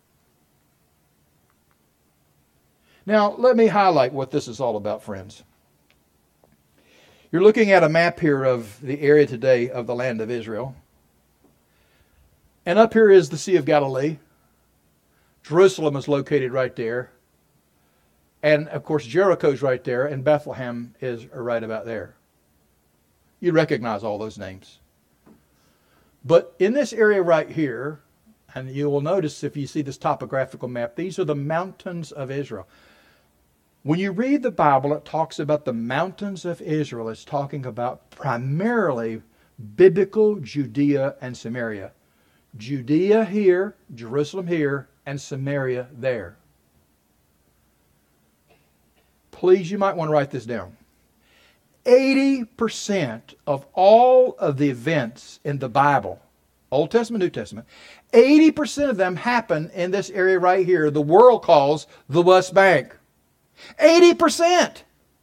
Now, let me highlight what this is all about, friends. You're looking at a map here of the area today of the land of Israel. And up here is the Sea of Galilee. Jerusalem is located right there. And, of course, Jericho's right there, and Bethlehem is right about there. You recognize all those names. But in this area right here, and you will notice if you see this topographical map, these are the mountains of Israel. When you read the Bible, it talks about the mountains of Israel. It's talking about primarily biblical Judea and Samaria. Judea here, Jerusalem here, and Samaria there. Please, you might want to write this down. 80% of all of the events in the Bible, Old Testament, New Testament, 80% of them happen in this area right here, the world calls the West Bank. 80%.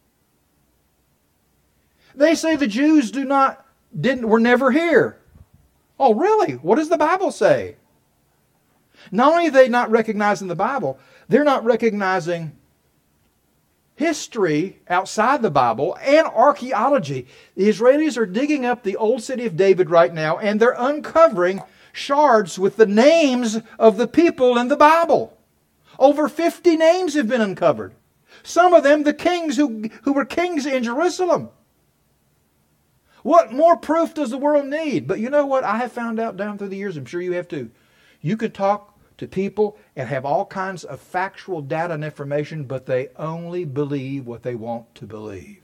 They say the Jews were never here. Oh, really? What does the Bible say? Not only are they not recognizing the Bible, they're not recognizing history outside the Bible and archaeology. The Israelis are digging up the old city of David right now, and they're uncovering shards with the names of the people in the Bible. Over 50 names have been uncovered. Some of them the kings who were kings in Jerusalem. What more proof does the world need? But you know what I have found out down through the years? I'm sure you have too. You can talk to people and have all kinds of factual data and information, but they only believe what they want to believe,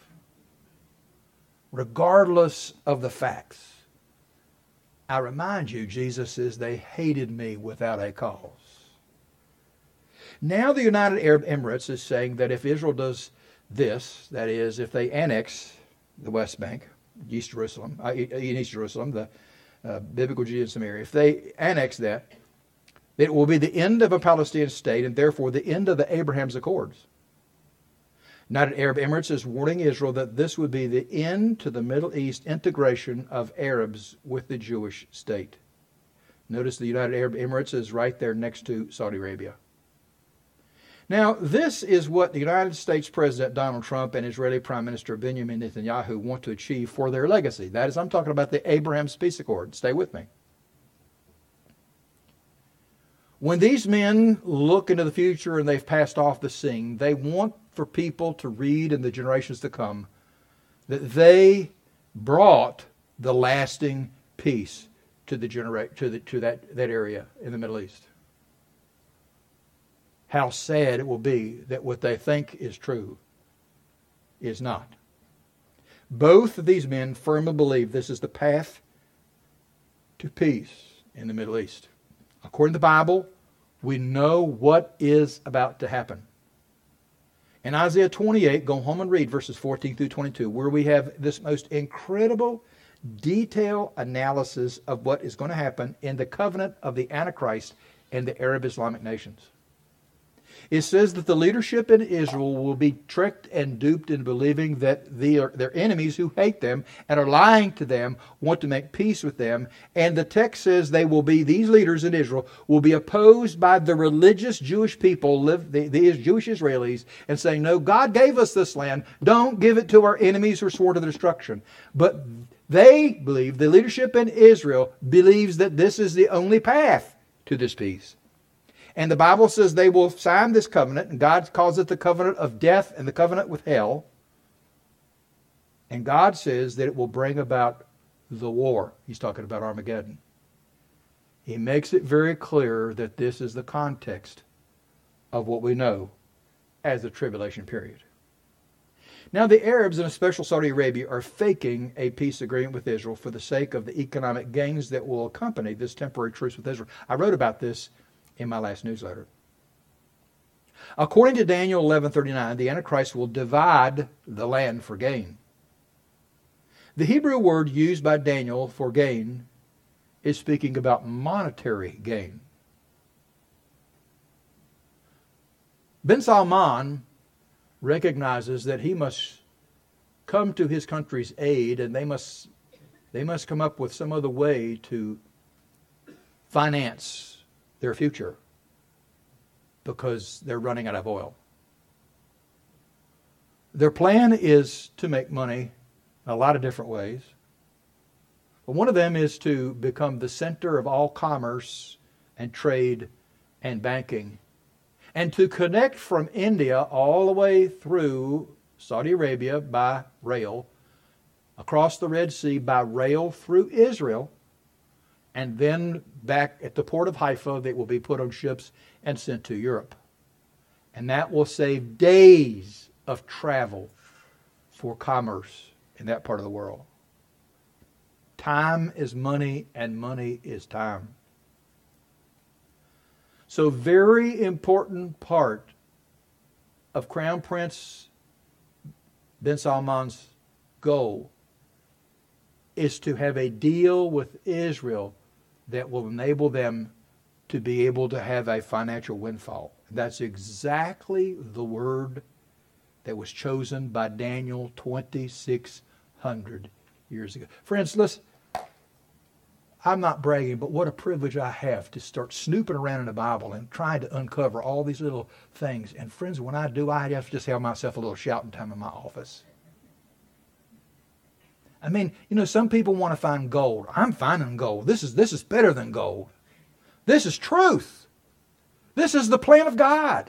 regardless of the facts. I remind you, Jesus says, they hated me without a cause. Now the United Arab Emirates is saying that if Israel does this, that is, if they annex the West Bank, East Jerusalem, the biblical Judea and Samaria, if they annex that, it will be the end of a Palestinian state and therefore the end of the Abraham's Accords. United Arab Emirates is warning Israel that this would be the end to the Middle East integration of Arabs with the Jewish state. Notice the United Arab Emirates is right there next to Saudi Arabia. Now, this is what the United States President Donald Trump and Israeli Prime Minister Benjamin Netanyahu want to achieve for their legacy. That is, I'm talking about the Abraham's Peace Accord. Stay with me. When these men look into the future and they've passed off the scene, they want for people to read in the generations to come that they brought the lasting peace to that area in the Middle East. How sad it will be that what they think is true is not. Both of these men firmly believe this is the path to peace in the Middle East. According to the Bible, we know what is about to happen. In Isaiah 28, go home and read verses 14 through 22, where we have this most incredible detailed analysis of what is going to happen in the covenant of the Antichrist and the Arab Islamic nations. It says that the leadership in Israel will be tricked and duped into believing that their enemies who hate them and are lying to them want to make peace with them. And the text says these leaders in Israel will be opposed by the religious Jewish people, the Jewish Israelis, and saying, no, God gave us this land. Don't give it to our enemies who are sworn to the destruction. But they believe, the leadership in Israel believes that this is the only path to this peace. And the Bible says they will sign this covenant, and God calls it the covenant of death and the covenant with hell. And God says that it will bring about the war. He's talking about Armageddon. He makes it very clear that this is the context of what we know as the tribulation period. Now, the Arabs, and especially Saudi Arabia, are faking a peace agreement with Israel for the sake of the economic gains that will accompany this temporary truce with Israel. I wrote about this in my last newsletter. According to Daniel 11:39, the Antichrist will divide the land for gain. The Hebrew word used by Daniel for gain is speaking about monetary gain. Bin Salman recognizes that he must come to his country's aid, and they must come up with some other way to finance their future because they're running out of oil. Their plan is to make money in a lot of different ways. But one of them is to become the center of all commerce and trade and banking, and to connect from India all the way through Saudi Arabia by rail, across the Red Sea by rail through Israel, and then back at the port of Haifa they will be put on ships and sent to Europe. And that will save days of travel for commerce in that part of the world. Time is money, and money is time. So, very important part of Crown Prince bin Salman's goal is to have a deal with Israel that will enable them to be able to have a financial windfall. That's exactly the word that was chosen by Daniel 2,600 years ago. Friends, listen, I'm not bragging, but what a privilege I have to start snooping around in the Bible and trying to uncover all these little things. And friends, when I do, I have to just have myself a little shouting time in my office. I mean, some people want to find gold. I'm finding gold. This is better than gold. This is truth. This is the plan of God.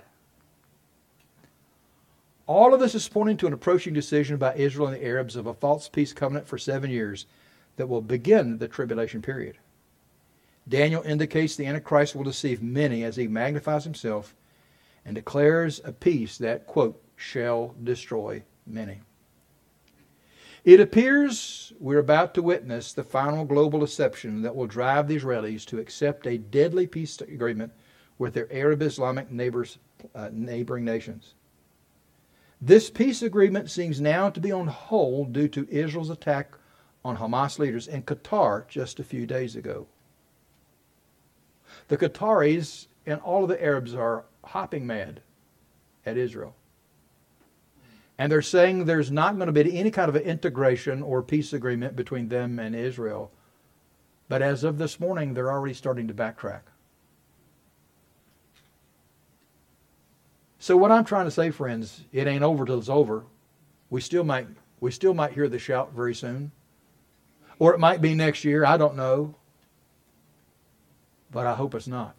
All of this is pointing to an approaching decision by Israel and the Arabs of a false peace covenant for 7 years that will begin the tribulation period. Daniel indicates the Antichrist will deceive many as he magnifies himself and declares a peace that, quote, shall destroy many. It appears we're about to witness the final global deception that will drive the Israelis to accept a deadly peace agreement with their Arab Islamic neighboring nations. This peace agreement seems now to be on hold due to Israel's attack on Hamas leaders in Qatar just a few days ago. The Qataris and all of the Arabs are hopping mad at Israel. And they're saying there's not going to be any kind of an integration or peace agreement between them and Israel. But as of this morning, they're already starting to backtrack. So what I'm trying to say, friends, it ain't over till it's over. We still might hear the shout very soon. Or it might be next year, I don't know. But I hope it's not.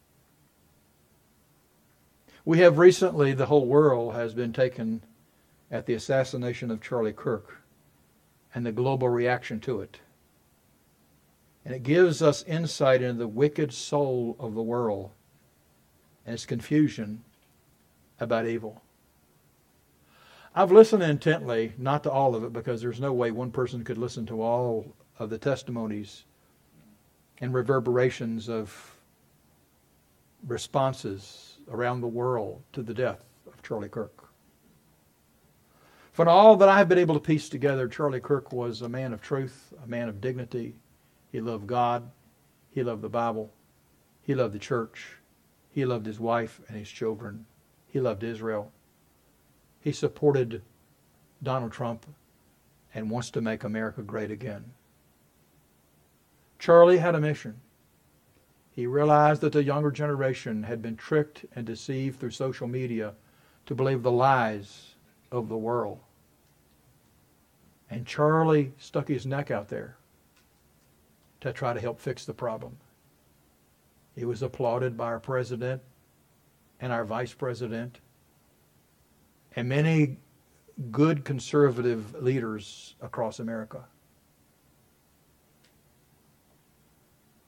We have recently, the whole world has been taken at the assassination of Charlie Kirk and the global reaction to it. And it gives us insight into the wicked soul of the world and its confusion about evil. I've listened intently, not to all of it, because there's no way one person could listen to all of the testimonies and reverberations of responses around the world to the death of Charlie Kirk. From all that I've been able to piece together, Charlie Kirk was a man of truth, a man of dignity. He loved God. He loved the Bible. He loved the church. He loved his wife and his children. He loved Israel. He supported Donald Trump and wants to make America great again. Charlie had a mission. He realized that the younger generation had been tricked and deceived through social media to believe the lies of the world. And Charlie stuck his neck out there to try to help fix the problem. He was applauded by our president and our vice president and many good conservative leaders across America.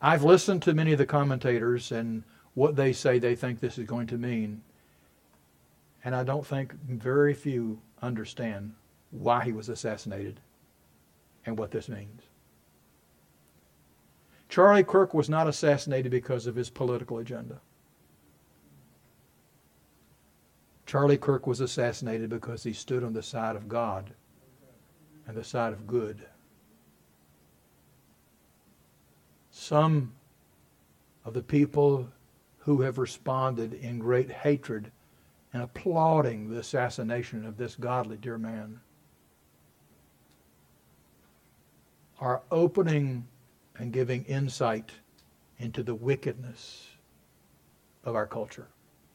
I've listened to many of the commentators and what they say they think this is going to mean. And I don't think very few understand why he was assassinated and what this means. Charlie Kirk was not assassinated because of his political agenda. Charlie Kirk was assassinated because he stood on the side of God and the side of good. Some of the people who have responded in great hatred and applauding the assassination of this godly dear man are opening and giving insight into the wickedness of our culture.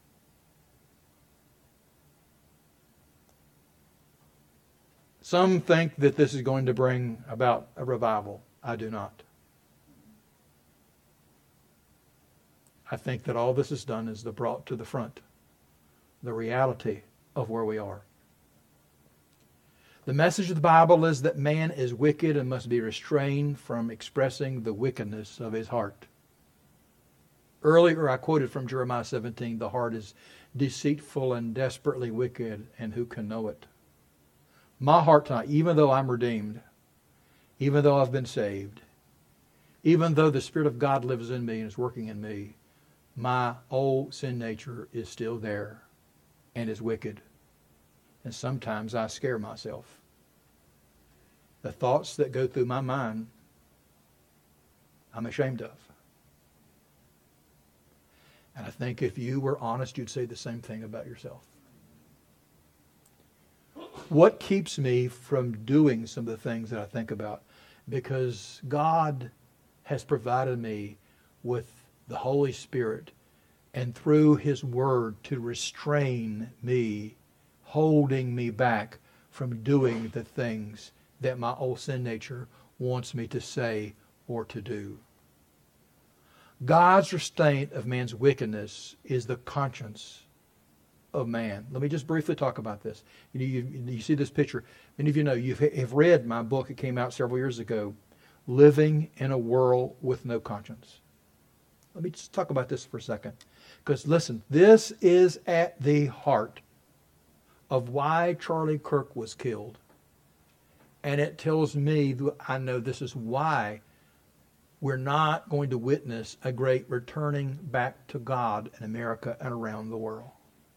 Some think that this is going to bring about a revival. I do not. I think that all this has done is brought to the front the reality of where we are. The message of the Bible is that man is wicked and must be restrained from expressing the wickedness of his heart. Earlier I quoted from Jeremiah 17, the heart is deceitful and desperately wicked, and who can know it? My heart tonight, even though I'm redeemed, even though I've been saved, even though the Spirit of God lives in me and is working in me, my old sin nature is still there and is wicked. And sometimes I scare myself. The thoughts that go through my mind, I'm ashamed of. And I think if you were honest, you'd say the same thing about yourself. What keeps me from doing some of the things that I think about? Because God has provided me with the Holy Spirit and through His Word to restrain me, holding me back from doing the things that my old sin nature wants me to say or to do. God's restraint of man's wickedness is the conscience of man. Let me just briefly talk about this. You see this picture. Many of you know, you have read my book. It came out several years ago, Living in a World with No Conscience. Let me just talk about this for a second. Because listen, this is at the heart of why Charlie Kirk was killed. And it tells me, I know this is why we're not going to witness a great returning back to God in America and around the world.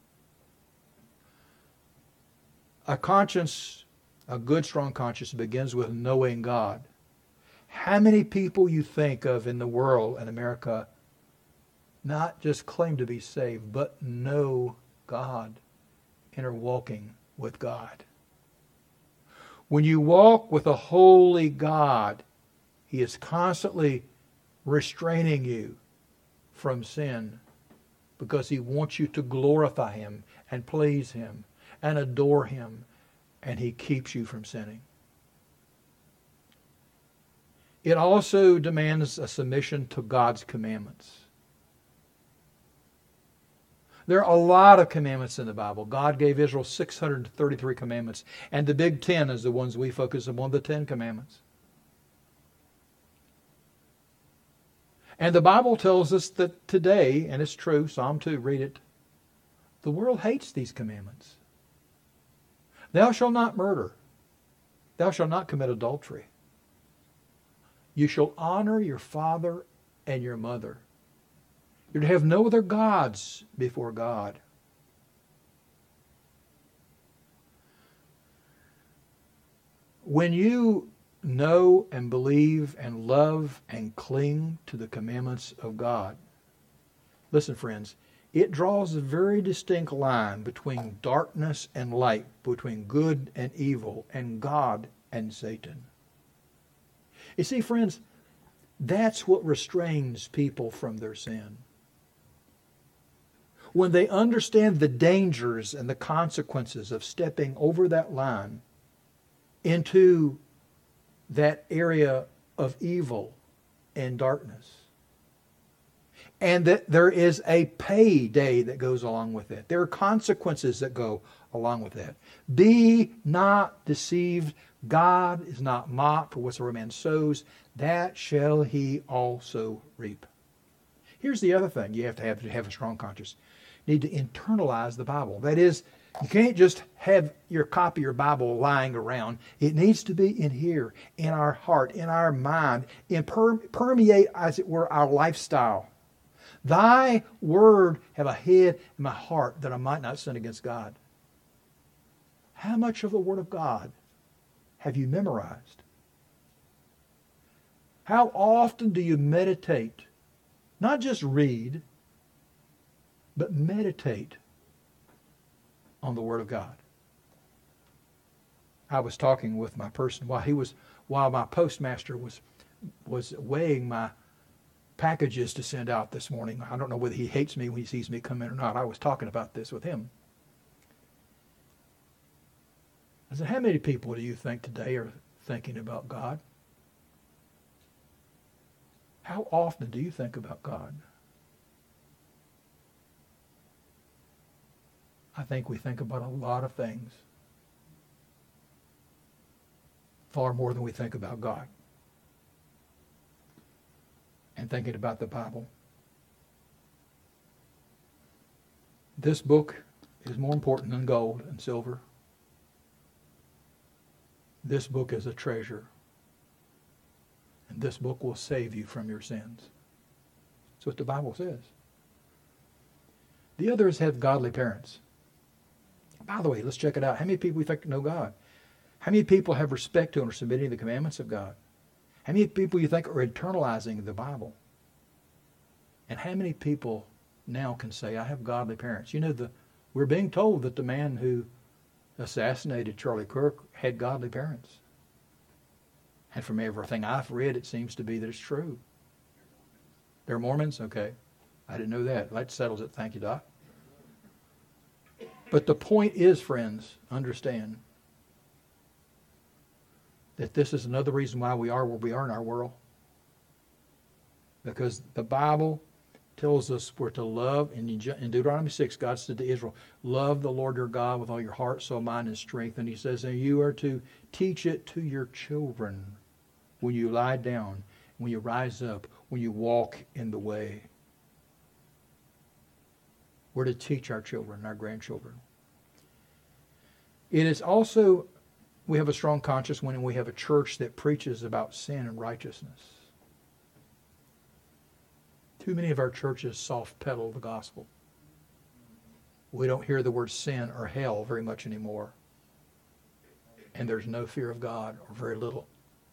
A conscience, a good, strong conscience, begins with knowing God. How many people you think of in the world and America not just claim to be saved, but know God and are walking with God? When you walk with a holy God, He is constantly restraining you from sin because He wants you to glorify Him and please Him and adore Him, and He keeps you from sinning. It also demands a submission to God's commandments. There are a lot of commandments in the Bible. God gave Israel 633 commandments, and the big 10 is the ones we focus on, the 10 commandments. And the Bible tells us that today, and it's true, Psalm 2, read it, the world hates these commandments. Thou shalt not murder. Thou shalt not commit adultery. You shall honor your father and your mother. You're to have no other gods before God. When you know and believe and love and cling to the commandments of God, listen, friends, it draws a very distinct line between darkness and light, between good and evil, and God and Satan. You see, friends, that's what restrains people from their sin. When they understand the dangers and the consequences of stepping over that line into that area of evil and darkness, and that there is a payday that goes along with it. There are consequences that go along with that. Be not deceived. God is not mocked, for whatsoever a man sows, that shall he also reap. Here's the other thing you have to have a strong conscience. You need to internalize the Bible. That is, you can't just have your copy of your Bible lying around. It needs to be in here, in our heart, in our mind, and permeate, as it were, our lifestyle. Thy word have I hid in my heart that I might not sin against God. How much of the Word of God have you memorized? How often do you meditate? Not just read, but meditate on the Word of God. I was talking with my person while my postmaster was weighing my packages to send out this morning. I don't know whether he hates me when he sees me come in or not. I was talking about this with him. I said, how many people do you think today are thinking about God? How often do you think about God? I think we think about a lot of things. Far more than we think about God. And thinking about the Bible. This book is more important than gold and silver. This book is a treasure. And this book will save you from your sins. That's what the Bible says. The others have godly parents. By the way, let's check it out. How many people you think know God? How many people have respect to and are submitting to the commandments of God? How many people you think are internalizing the Bible? And how many people now can say, I have godly parents? You know, we're being told that the man who assassinated Charlie Kirk had godly parents. And from everything I've read, it seems to be that it's true. They're Mormons? Okay. I didn't know that. That settles it. Thank you, Doc. But the point is, friends, understand that this is another reason why we are where we are in our world. Because the Bible tells us we're to love. In Deuteronomy 6, God said to Israel, love the Lord your God with all your heart, soul, mind, and strength. And he says, and you are to teach it to your children when you lie down, when you rise up, when you walk in the way. We're to teach our children, our grandchildren. It is also, we have a strong conscience when we have a church that preaches about sin and righteousness. Too many of our churches soft pedal the gospel. We don't hear the word sin or hell very much anymore. And there's no fear of God, or very little.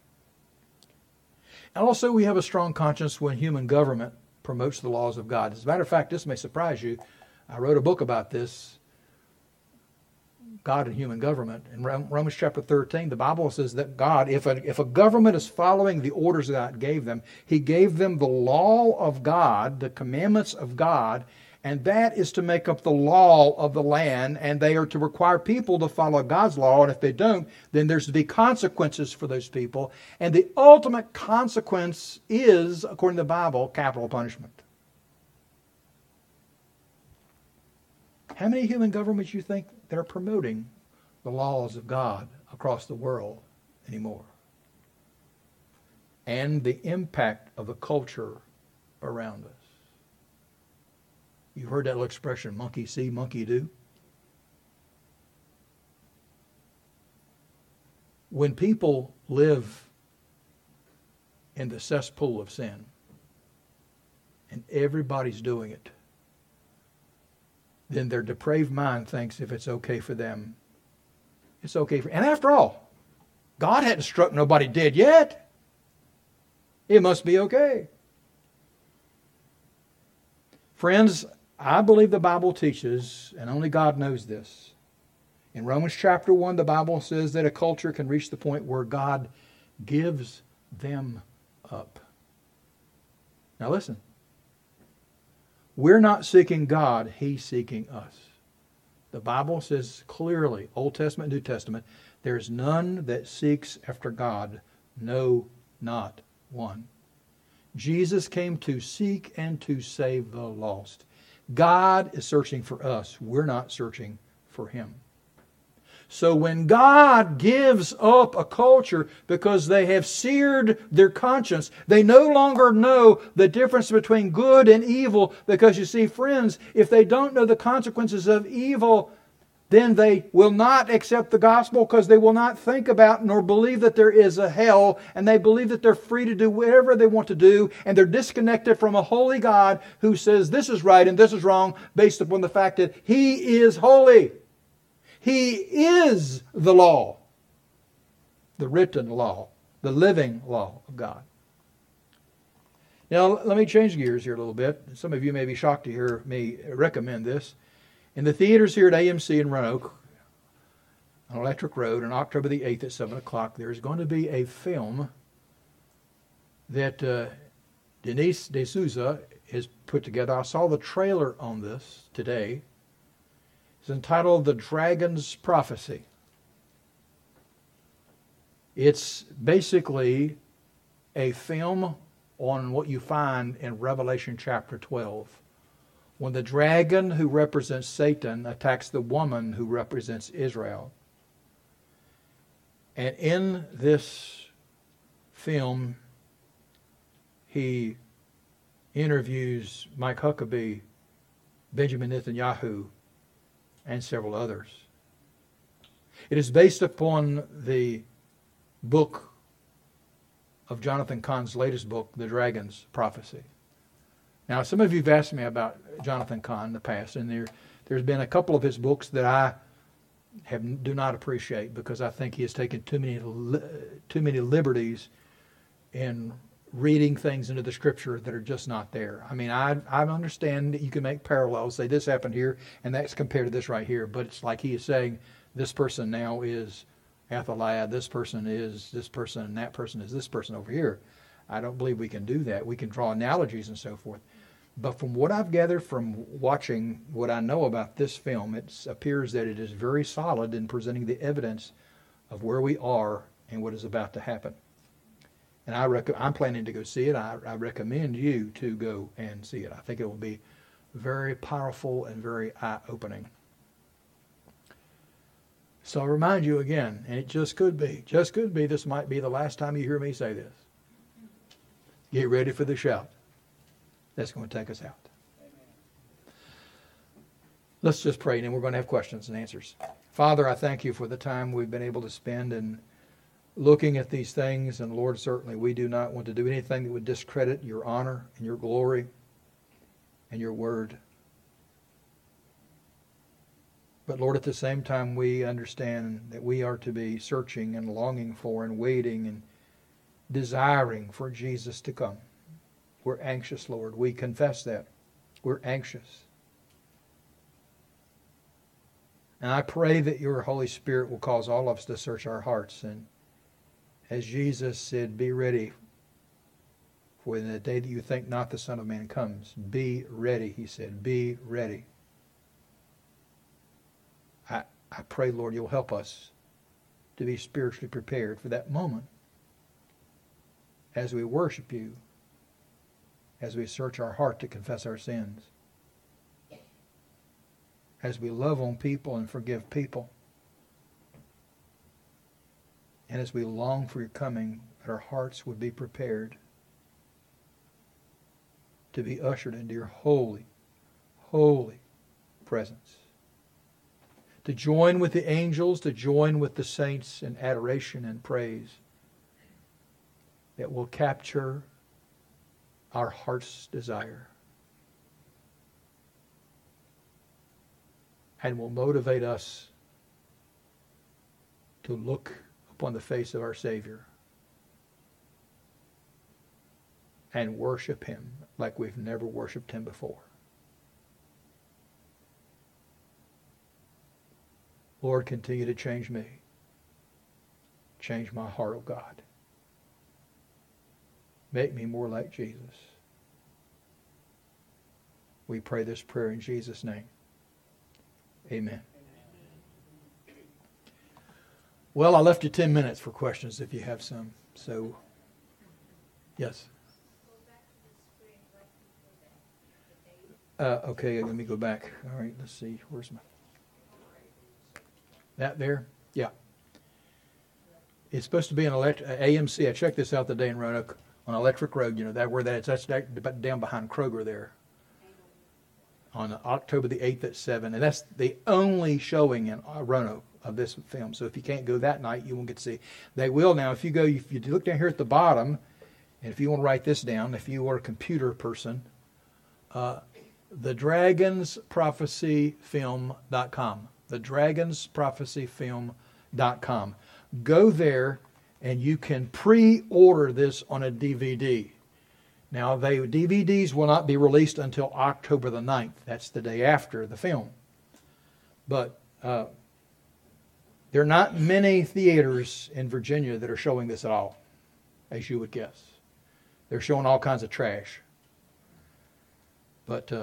And also we have a strong conscience when human government promotes the laws of God. As a matter of fact, this may surprise you. I wrote a book about this, God and human government. In Romans chapter 13, the Bible says that God, if a government is following the orders that God gave them, He gave them the law of God, the commandments of God, and that is to make up the law of the land, and they are to require people to follow God's law, and if they don't, then there's to be consequences for those people. And the ultimate consequence is, according to the Bible, capital punishment. How many human governments you think that are promoting the laws of God across the world anymore? And the impact of the culture around us. You've heard that little expression, monkey see, monkey do. When people live in the cesspool of sin, and everybody's doing it, then their depraved mind thinks if it's okay for them, it's okay for... And after all, God hadn't struck nobody dead yet. It must be okay. Friends, I believe the Bible teaches, and only God knows this. In Romans chapter 1, the Bible says that a culture can reach the point where God gives them up. Now listen. We're not seeking God, He's seeking us. The Bible says clearly, Old Testament, New Testament, there's none that seeks after God, no, not one. Jesus came to seek and to save the lost. God is searching for us. We're not searching for Him. So when God gives up a culture because they have seared their conscience, they no longer know the difference between good and evil. Because you see, friends, if they don't know the consequences of evil, then they will not accept the gospel, because they will not think about nor believe that there is a hell, and they believe that they're free to do whatever they want to do, and they're disconnected from a holy God who says this is right and this is wrong based upon the fact that He is holy. He is the law, the written law, the living law of God. Now, let me change gears here a little bit. Some of you may be shocked to hear me recommend this. In the theaters here at AMC in Roanoke, on Electric Road, on October the 8th at 7 o'clock, there's going to be a film that Denise D'Souza has put together. I saw the trailer on this today. It's entitled The Dragon's Prophecy. It's basically a film on what you find in Revelation chapter 12. When the dragon who represents Satan attacks the woman who represents Israel. And in this film, he interviews Mike Huckabee, Benjamin Netanyahu, and several others. It is based upon the book of Jonathan Cahn's latest book, The Dragon's Prophecy. Now, some of you have asked me about Jonathan Cahn in the past, and there's been a couple of his books that I do not appreciate, because I think he has taken too many liberties in reading things into the Scripture that are just not there. I mean, I understand that you can make parallels, say this happened here, and that's compared to this right here, but it's like he is saying this person now is Athaliah, this person is this person, and that person is this person over here. I don't believe we can do that. We can draw analogies and so forth. But from what I've gathered from watching what I know about this film, it appears that it is very solid in presenting the evidence of where we are and what is about to happen. And I'm planning to go see it. I recommend you to go and see it. I think it will be very powerful and very eye-opening. So I'll remind you again, and it just could be, this might be the last time you hear me say this. Get ready for the shout. That's going to take us out. Let's just pray, and then we're going to have questions and answers. Father, I thank you for the time we've been able to spend in looking at these things. And Lord, certainly we do not want to do anything that would discredit your honor and your glory and your word. But Lord, at the same time, we understand that we are to be searching and longing for and waiting and desiring for Jesus to come. We're anxious, Lord. We confess that. We're anxious. And I pray that your Holy Spirit will cause all of us to search our hearts. And as Jesus said, be ready for the day that you think not the Son of Man comes. Be ready, he said. Be ready. I pray, Lord, you'll help us to be spiritually prepared for that moment as we worship you, as we search our heart to confess our sins, as we love on people and forgive people, and as we long for your coming, that our hearts would be prepared to be ushered into your holy, holy presence. To join with the angels, to join with the saints in adoration and praise that will capture our heart's desire and will motivate us to look upon the face of our Savior and worship him like we've never worshiped him before. Lord, continue to change me. Change my heart, oh God. Make me more like Jesus. We pray this prayer in Jesus' name. Amen. Well, I left you 10 minutes for questions if you have some. So, yes. Okay, let me go back. All right, let's see. Where's my... That there? Yeah. It's supposed to be an AMC. I checked this out the day in Roanoke on Electric Road. You know that where that is. That's down behind Kroger there. On October the 8th at 7. And that's the only showing in Roanoke of this film. So if you can't go that night, you won't get to see. They will now. If you look down here at the bottom, and if you want to write this down, if you are a computer person, thedragonsprophecyfilm.com. Thedragonsprophecyfilm.com. Go there, and you can pre-order this on a DVD. Now, DVDs will not be released until October the 9th. That's the day after the film. But there are not many theaters in Virginia that are showing this at all, as you would guess. They're showing all kinds of trash. But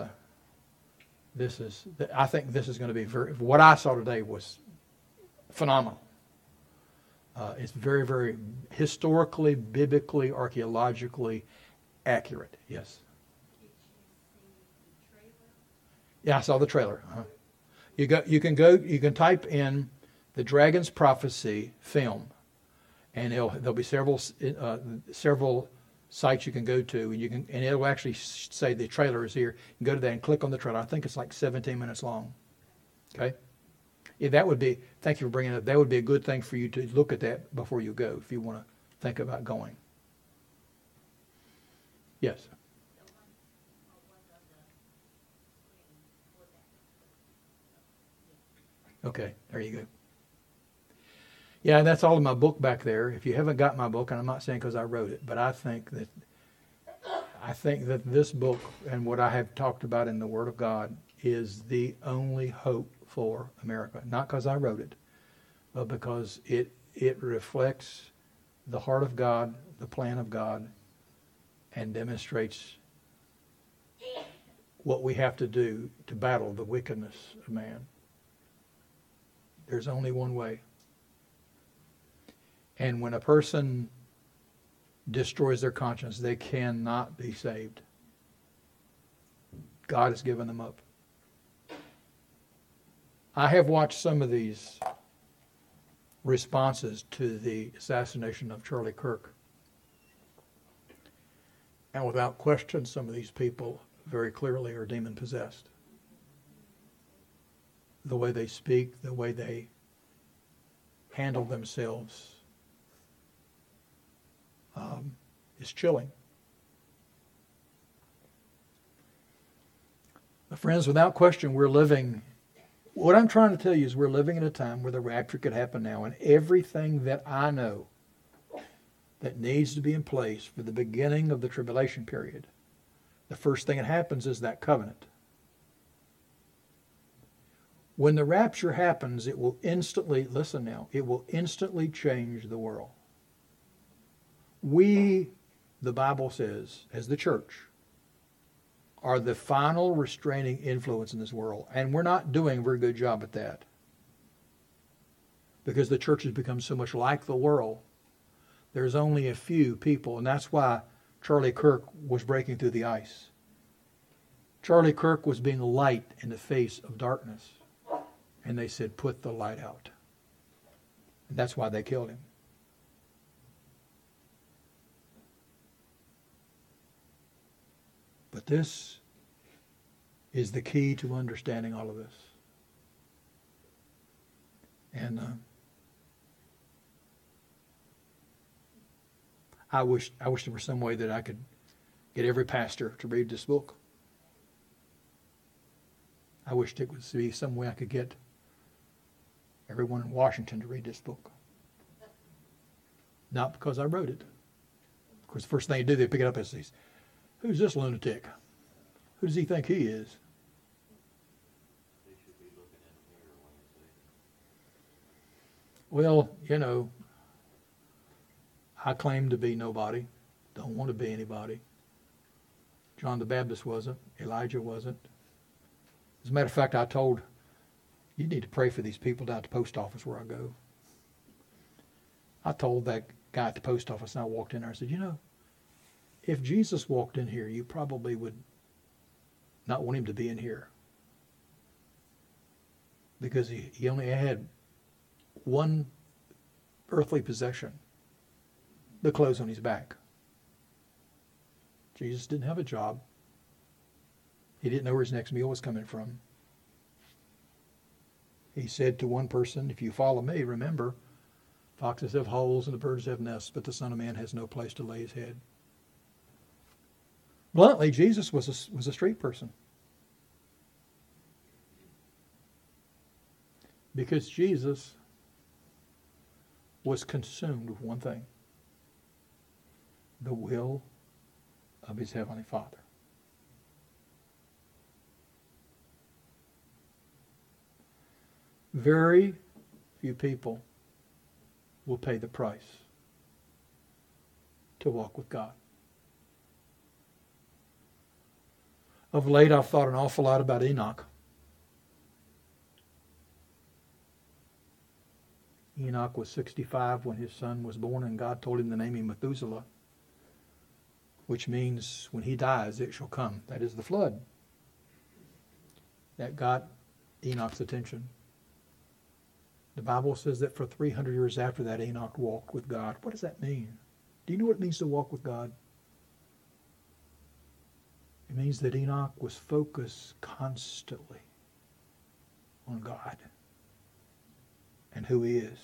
I think this is going to be what I saw today was phenomenal. It's very, very historically, biblically, archaeologically accurate. Yes. Did you see the trailer? Yeah, I saw the trailer. You can type in the Dragon's Prophecy film, and there'll be several sites you can go to, and it'll actually say the trailer is here. You can go to that and click on the trailer. I think it's like 17 minutes long. Okay. Yeah, thank you for bringing it up. That would be a good thing for you to look at that before you go if you want to think about going. Yes. Okay, there you go. Yeah, that's all in my book back there. If you haven't got my book, and I'm not saying because I wrote it, but I think that this book and what I have talked about in the Word of God is the only hope for America. Not because I wrote it, but because it reflects the heart of God, the plan of God, and demonstrates what we have to do to battle the wickedness of man. There's only one way. And when a person destroys their conscience, they cannot be saved. God has given them up. I have watched some of these responses to the assassination of Charlie Kirk. And without question, some of these people very clearly are demon-possessed. The way they speak, the way they handle themselves is chilling. My friends, without question, what I'm trying to tell you is we're living in a time where the rapture could happen now, and everything that I know that needs to be in place for the beginning of the tribulation period, the first thing that happens is that covenant. When the rapture happens, it will instantly, listen now, it will instantly change the world. We, the Bible says, as the church, are the final restraining influence in this world. And we're not doing a very good job at that. Because the church has become so much like the world. There's only a few people, and that's why Charlie Kirk was breaking through the ice. Charlie Kirk was being a light in the face of darkness. And they said, put the light out. And that's why they killed him. But this is the key to understanding all of this. And I wish there was some way that I could get every pastor to read this book. I wish there would be some way I could get everyone in Washington to read this book. Not because I wrote it. Of course, the first thing they do, they pick it up and say, who's this lunatic? Who does he think he is? They should be looking in the mirror when they say Well, you know, I claim to be nobody. Don't want to be anybody. John the Baptist wasn't. Elijah wasn't. As a matter of fact, I told, you need to pray for these people down at the post office where I go. I told that guy at the post office, and I walked in there, I said, you know, if Jesus walked in here, you probably would not want him to be in here. Because he only had one earthly possession, the clothes on his back. Jesus didn't have a job. He didn't know where his next meal was coming from. He said to one person, if you follow me, remember, foxes have holes and the birds have nests, but the Son of Man has no place to lay his head. Bluntly, Jesus was a street person. Because Jesus was consumed with one thing: the will of his Heavenly Father. Very few people will pay the price to walk with God. Of late, I've thought an awful lot about Enoch. Enoch was 65 when his son was born, and God told him to name him Methuselah, which means when he dies, it shall come. That is the flood. That got Enoch's attention. The Bible says that for 300 years after that, Enoch walked with God. What does that mean? Do you know what it means to walk with God? It means that Enoch was focused constantly on God and who he is,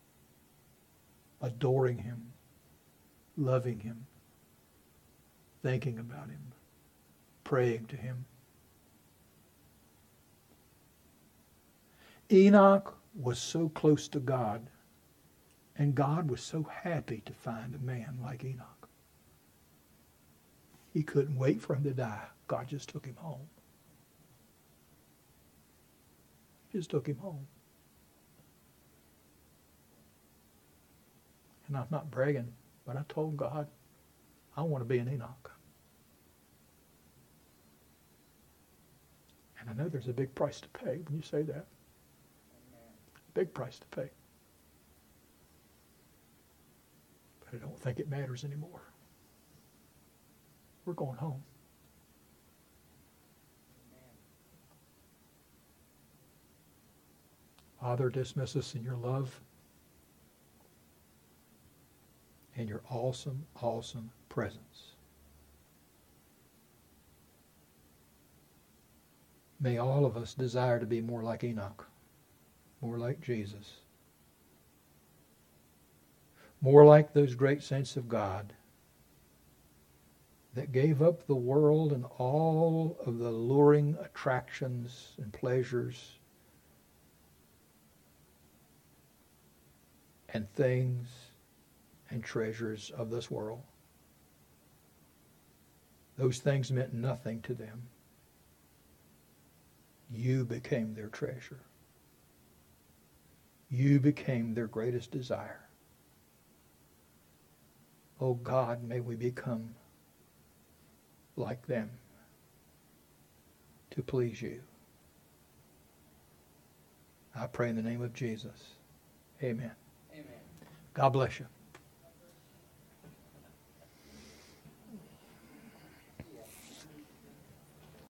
adoring him, loving him, thinking about him, praying to him. Enoch was so close to God, and God was so happy to find a man like Enoch. He couldn't wait for him to die. God just took him home. Just took him home. And I'm not bragging, but I told God, I want to be an Enoch. And I know there's a big price to pay when you say that. Big price to pay. But I don't think it matters anymore. We're going home. Father, dismiss us in your love and your awesome, awesome presence. May all of us desire to be more like Enoch, more like Jesus, more like those great saints of God that gave up the world and all of the luring attractions and pleasures and things and treasures of this world. Those things meant nothing to them. You became their treasure. You became their greatest desire. Oh God, may we become like them to please you. I pray in the name of Jesus. Amen. Amen. God bless you.